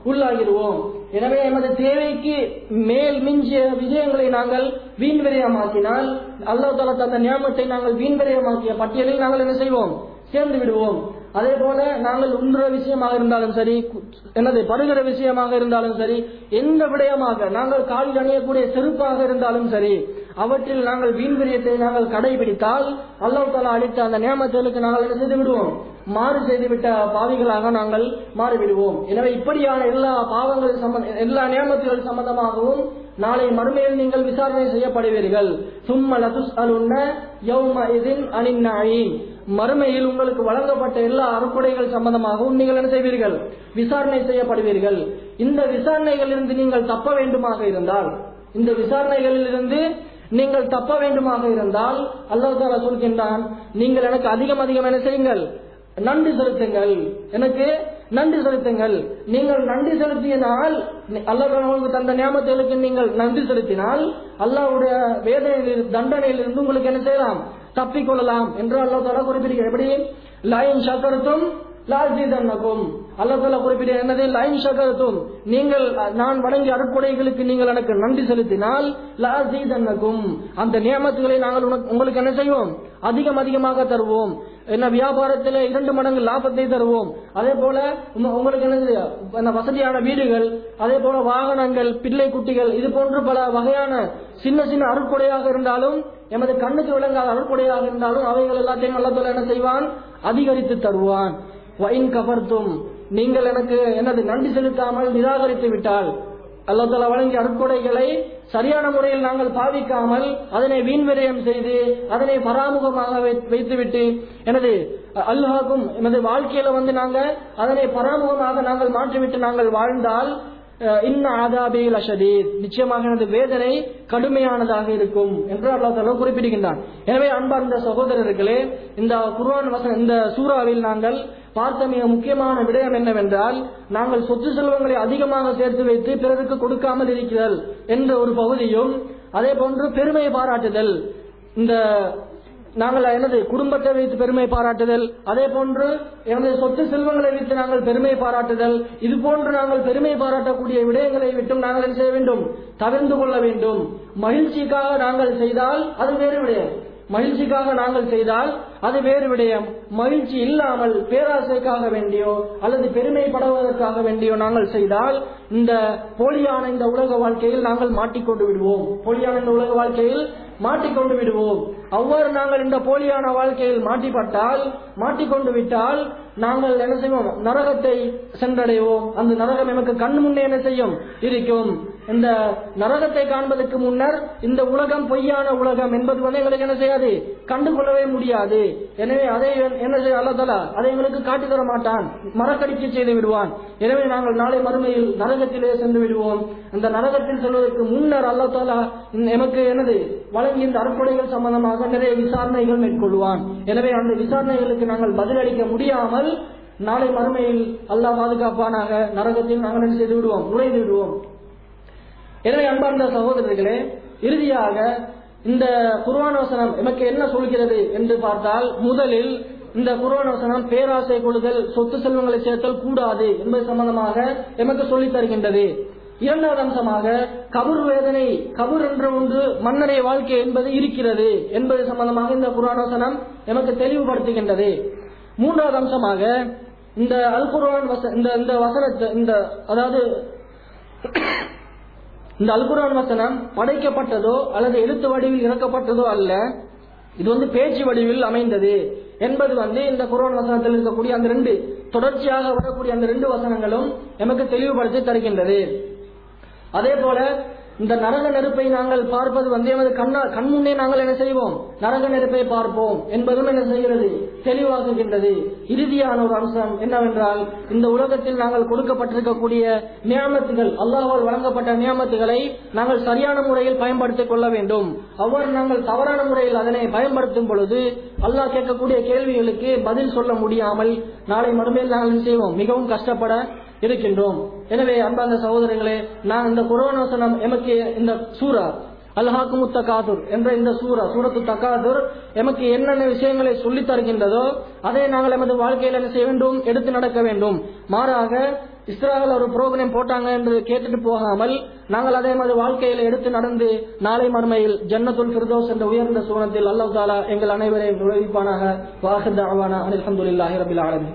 உள்ளாகிடுவோம். எனவே எமது தேவைக்கு மேல் மிஞ்சிய விஜயங்களை நாங்கள் வீண் விரயமாக்கினால் அல்லாஹ் தஆலா தந்த நியாமத்தை நாங்கள் வீண் விரயமாக்கிய பட்டியலில் நாங்கள் என்ன செய்வோம், சேர்ந்து விடுவோம். அதே போல நாங்கள் உண்ற விஷயமாக இருந்தாலும் சரி, என்னது படுகிற விஷயமாக இருந்தாலும் சரி, எந்த விடயமாக நாங்கள் காலில் அணியக்கூடிய செருப்பாக இருந்தாலும் சரி, அவற்றில் நாங்கள் வீண் விரயத்தை நாங்கள் கடைபிடித்தால் அல்லாஹ் தஆலா அளித்த அந்த நியாமத்துகளுக்கு நாங்கள் என்ன செய்து விடுவோம், மாறு செய்துவிட்ட பாவிகளாக நாங்கள் மாறிவிடுவோம். எனவே இப்படியான எல்லா பாவங்கள் சம்பந்த எல்லா நியாமத்துகள் சம்பந்தமாகவும் நாளை மறுமையில் நீங்கள் விசாரணை செய்யப்படுவீர்கள். சும்ம லதுஸ்அலுன்ன யௌமஇதின் அனின் நஈம். மறுமையில் உங்களுக்கு வழங்கப்பட்ட எல்லா அருட்கொடைகள் சம்பந்தமாகவும் நீங்கள் என்ன செய்வீர்கள், விசாரணை செய்யப்படுவீர்கள். இந்த விசாரணைகளிலிருந்து நீங்கள் தப்ப வேண்டுமாக இருந்தால் இந்த விசாரணைகளில் இருந்து நீங்கள் தப்ப வேண்டுமாக இருந்தால் அல்லாஹ் தஆலா சொல்கின்றான், நீங்கள் எனக்கு அதிகம் அதிகம் என்ன செய்யுங்கள், நன்றி செலுத்துங்கள், எனக்கு நன்றி செலுத்துங்கள். நீங்கள் நன்றி செலுத்தினால் அல்லாஹ் உங்களுக்கு தந்த நியாமத்துகளுக்கு நீங்கள் நன்றி செலுத்தினால் அல்லாஹ்வுடைய வேதனையில் தண்டனையிலிருந்து உங்களுக்கு என்ன செய்யலாம், தப்பிக்கொள்ளலாம் என்று அல்லாஹ் தஆலா குறிப்பிடுகிறார். எப்படி லயின் ஷக்கர்தும் லாஸிதன்னகும். அல்லாஹ் தஆலா குறிப்பிடுகிறார் என்னது, லயின் ஷக்கர்தும், நீங்கள் நான் வழங்கிய அருட்கொடைகளுக்கு நீங்கள் எனக்கு நன்றி செலுத்தினால் லாஸிதன்னகும், அந்த நியாமத்துகளை நாங்கள் உங்களுக்கு என்ன செய்வோம், அதிகம் அதிகமாக தருவோம். என்ன வியாபாரத்தில் இரண்டு மடங்கு லாபத்தை தருவோம். அதே போல உங்களுக்கு என்ன வசதியான வீடுகள், அதே போல வாகனங்கள், பிள்ளை குட்டிகள், இது போன்று பல வகையான சின்ன சின்ன அருட்கொடையாக இருந்தாலும் எமது கண்ணுக்கு விளங்காத அருட்கொடையாக இருந்தாலும் அவைகள் எல்லாத்தையும் அல்லாஹ் தஆலா என்ன செய்வான், அதிகரித்து தருவான். வஇன் கஃபர்தும், நீங்கள் எனக்கு எனது நன்றி செலுத்தாமல் நிராகரித்து விட்டால் அல்லாஹ் தஆலா வழங்கிய அருட்கொடைகளை சரியான முறையில் நாங்கள் பாவிக்காமல் அதனை வீண் விரயம் செய்து அதனை பராமுகமாக வைத்துவிட்டு எனது அல்லாஹ்வுக்கும் எனது வாழ்க்கையில வந்து நாங்கள் அதனை பராமுகமாக நாங்கள் மாற்றிவிட்டு நாங்கள் வாழ்ந்தால் இன்ன ஆதாபி லஷதீத், நிச்சயமாக எனது வேதனை கடுமையானதாக இருக்கும் என்று அல்லாஹ் தஆலா குறிப்பிடுகின்றான். எனவே அன்பார்ந்த சகோதரர்களே, இந்த குர்ஆன் வசனம் இந்த சூறாவில் நாங்கள் பார்த்த மிக முக்கியமான விடயம் என்னவென்றால், நாங்கள் சொத்து செல்வங்களை அதிகமாக சேர்த்து வைத்து பிறருக்கு கொடுக்காமல் இருக்கிறது என்ற ஒரு பகுதியும், அதே போன்று பெருமை பாராட்டுதல், இந்த நாங்கள் எனது குடும்பத்தை வைத்து பெருமை பாராட்டுதல், அதே போன்று எனது சொத்து செல்வங்களை வைத்து நாங்கள் பெருமை பாராட்டுதல், இது போன்று நாங்கள் பெருமை பாராட்டக்கூடிய விடயங்களை விட்டும் நாங்கள் என்ன செய்ய வேண்டும், தவிர்த்து கொள்ள வேண்டும். மகிழ்ச்சிக்காக நாங்கள் செய்தால் அது வேறு விடயம், மகிழ்ச்சிக்காக நாங்கள் செய்தால் அது வேறு விடயம். மகிழ்ச்சி இல்லாமல் பேராசைக்காக வேண்டியோ அல்லது பெருமைப்படுவதற்காக வேண்டியோ நாங்கள் செய்தால் இந்த போலியான இந்த உலக வாழ்க்கையில் நாங்கள் மாட்டிக்கொண்டு விடுவோம் போலியான இந்த உலக வாழ்க்கையில் மாட்டிக்கொண்டு விடுவோம். அவ்வாறு நாங்கள் இந்த போலியான வாழ்க்கையில் மாட்டிப்பட்டால் மாட்டிக்கொண்டு விட்டால் நாங்கள் என்ன செய்வோம், நரகத்தை சென்றடைவோம். அந்த நரகம் நமக்கு கண் முன்னே என்ன செய்யும், இருக்கும். இந்த நரகத்தை காண்பதற்கு முன்னர் இந்த உலகம் பொய்யான உலகம் என்பது வந்து எங்களுக்கு என்ன செய்யாது, கண்டுகொள்ளவே முடியாது. எனவே அதை என்ன செய்ய அல்லாஹ் தஆலா அதை எங்களுக்கு காட்டி தர மாட்டான், மறக்கடிக்க செய்து விடுவான். எனவே நாங்கள் நாளை மறுமையில் நரகத்திலே சென்று விடுவோம். அந்த நரகத்தில் செல்வதற்கு முன்னர் அல்லாஹ் தஆலா எமக்கு என்னது வழங்கிய இந்த அருட்கொடைகள் சம்பந்தமாக நிறைய விசாரணைகள் மேற்கொள்வான். எனவே அந்த விசாரணைகளுக்கு நாங்கள் பதிலளிக்க முடியாமல் நாளை மறுமையில் அல்லாஹ் பாதுகாப்பானாக நரகத்தில் நாங்கள் செய்து விடுவோம், நுழைந்து விடுவோம். எனவே அன்பார்ந்த சகோதரர்களே, இறுதியாக இந்த குர்ஆன் வசனம் எமக்கு என்ன சொல்கிறது என்று பார்த்தால், முதலில் இந்த குர்ஆன் வசனம் பேராசை கொள்ளுதல், சொத்து செல்வங்களை சேர்த்தல் கூடாது என்பது சம்பந்தமாக எமக்கு சொல்லித் தருகின்றது. இரண்டாவது அம்சமாக கபர் வேதனை, கபர் என்ற ஒன்று மன்னரை வாழ்க்கை என்பது இருக்கிறது என்பது சம்பந்தமாக இந்த குர்ஆன் வசனம் எமக்கு தெளிவுபடுத்துகின்றது. மூன்றாவது அம்சமாக இந்த அல் குர்ஆன் இந்த இந்த வசனத்தை இந்த அதாவது இந்த அல் குர்ஆன் வசனம் படைக்கப்பட்டதோ அல்லது எழுத்து வடிவில் இறக்கப்பட்டதோ அல்ல, இது வந்து பேச்சு வடிவில் அமைந்தது என்பது வந்து இந்த குர்ஆன் வசனத்தில் இருக்கக்கூடிய அந்த ரெண்டு தொடர்ச்சியாக வரக்கூடிய அந்த ரெண்டு வசனங்களும் நமக்கு தெளிவுபடுத்தி தருகின்றது. அதே போல இந்த நரக நெருப்பை நாங்கள் பார்ப்பது வந்து எமது கண்ணா கண் முன்னே நாங்கள் என்ன செய்வோம், நரக நெருப்பை பார்ப்போம் என்பதும் என்ன செய்கிறது, தெளிவாக்குகின்றது. இறுதியான ஒரு அம்சம் என்னவென்றால், இந்த உலகத்தில் நாங்கள் கொடுக்கப்பட்டிருக்கக்கூடிய நியாமத்துகள், அல்லாஹ்வால் வழங்கப்பட்ட நியாமத்துகளை நாங்கள் சரியான முறையில் பயன்படுத்திக் கொள்ள வேண்டும். அவ்வாறு நாங்கள் தவறான முறையில் அதனை பயன்படுத்தும் பொழுது அல்லாஹ் கேட்கக்கூடிய கேள்விகளுக்கு பதில் சொல்ல முடியாமல் நாளை மறுமையில் நாங்கள் செய்வோம், மிகவும் கஷ்டப்பட இருக்கின்றோம். எனவே அன்பார்ந்த சகோதரர்களே, நான் இந்த குர்ஆன் வசனம் எமக்கு இந்த சூரா அல்ஹாக்குமுத் தகாதுர் என்ற இந்த சூரா சூரத்து தகாதுர் எமக்கு என்னென்ன விஷயங்களை சொல்லித் தருகின்றதோ அதை நாங்கள் எமது வாழ்க்கையில் என்ன செய்ய வேண்டும், எடுத்து நடக்க வேண்டும். மாறாக இஸ்ராயல் ஒரு புரோகிராம் போட்டாங்க என்று கேட்டுட்டு போகாமல் நாங்கள் அதே மாதிரி வாழ்க்கையில எடுத்து நடந்து நாளை மறுமையில் ஜன்னத்துல் ஃபிர்தௌஸ் என்ற உயர்ந்த சூனத்தில் அல்லாஹ் தஆலா எங்கள் அனைவரையும் நுழைவிப்பானாக. வாஹிர் தஅவானா அல்ஹம்துலில்லாஹி ரப்பில் ஆலமீன்.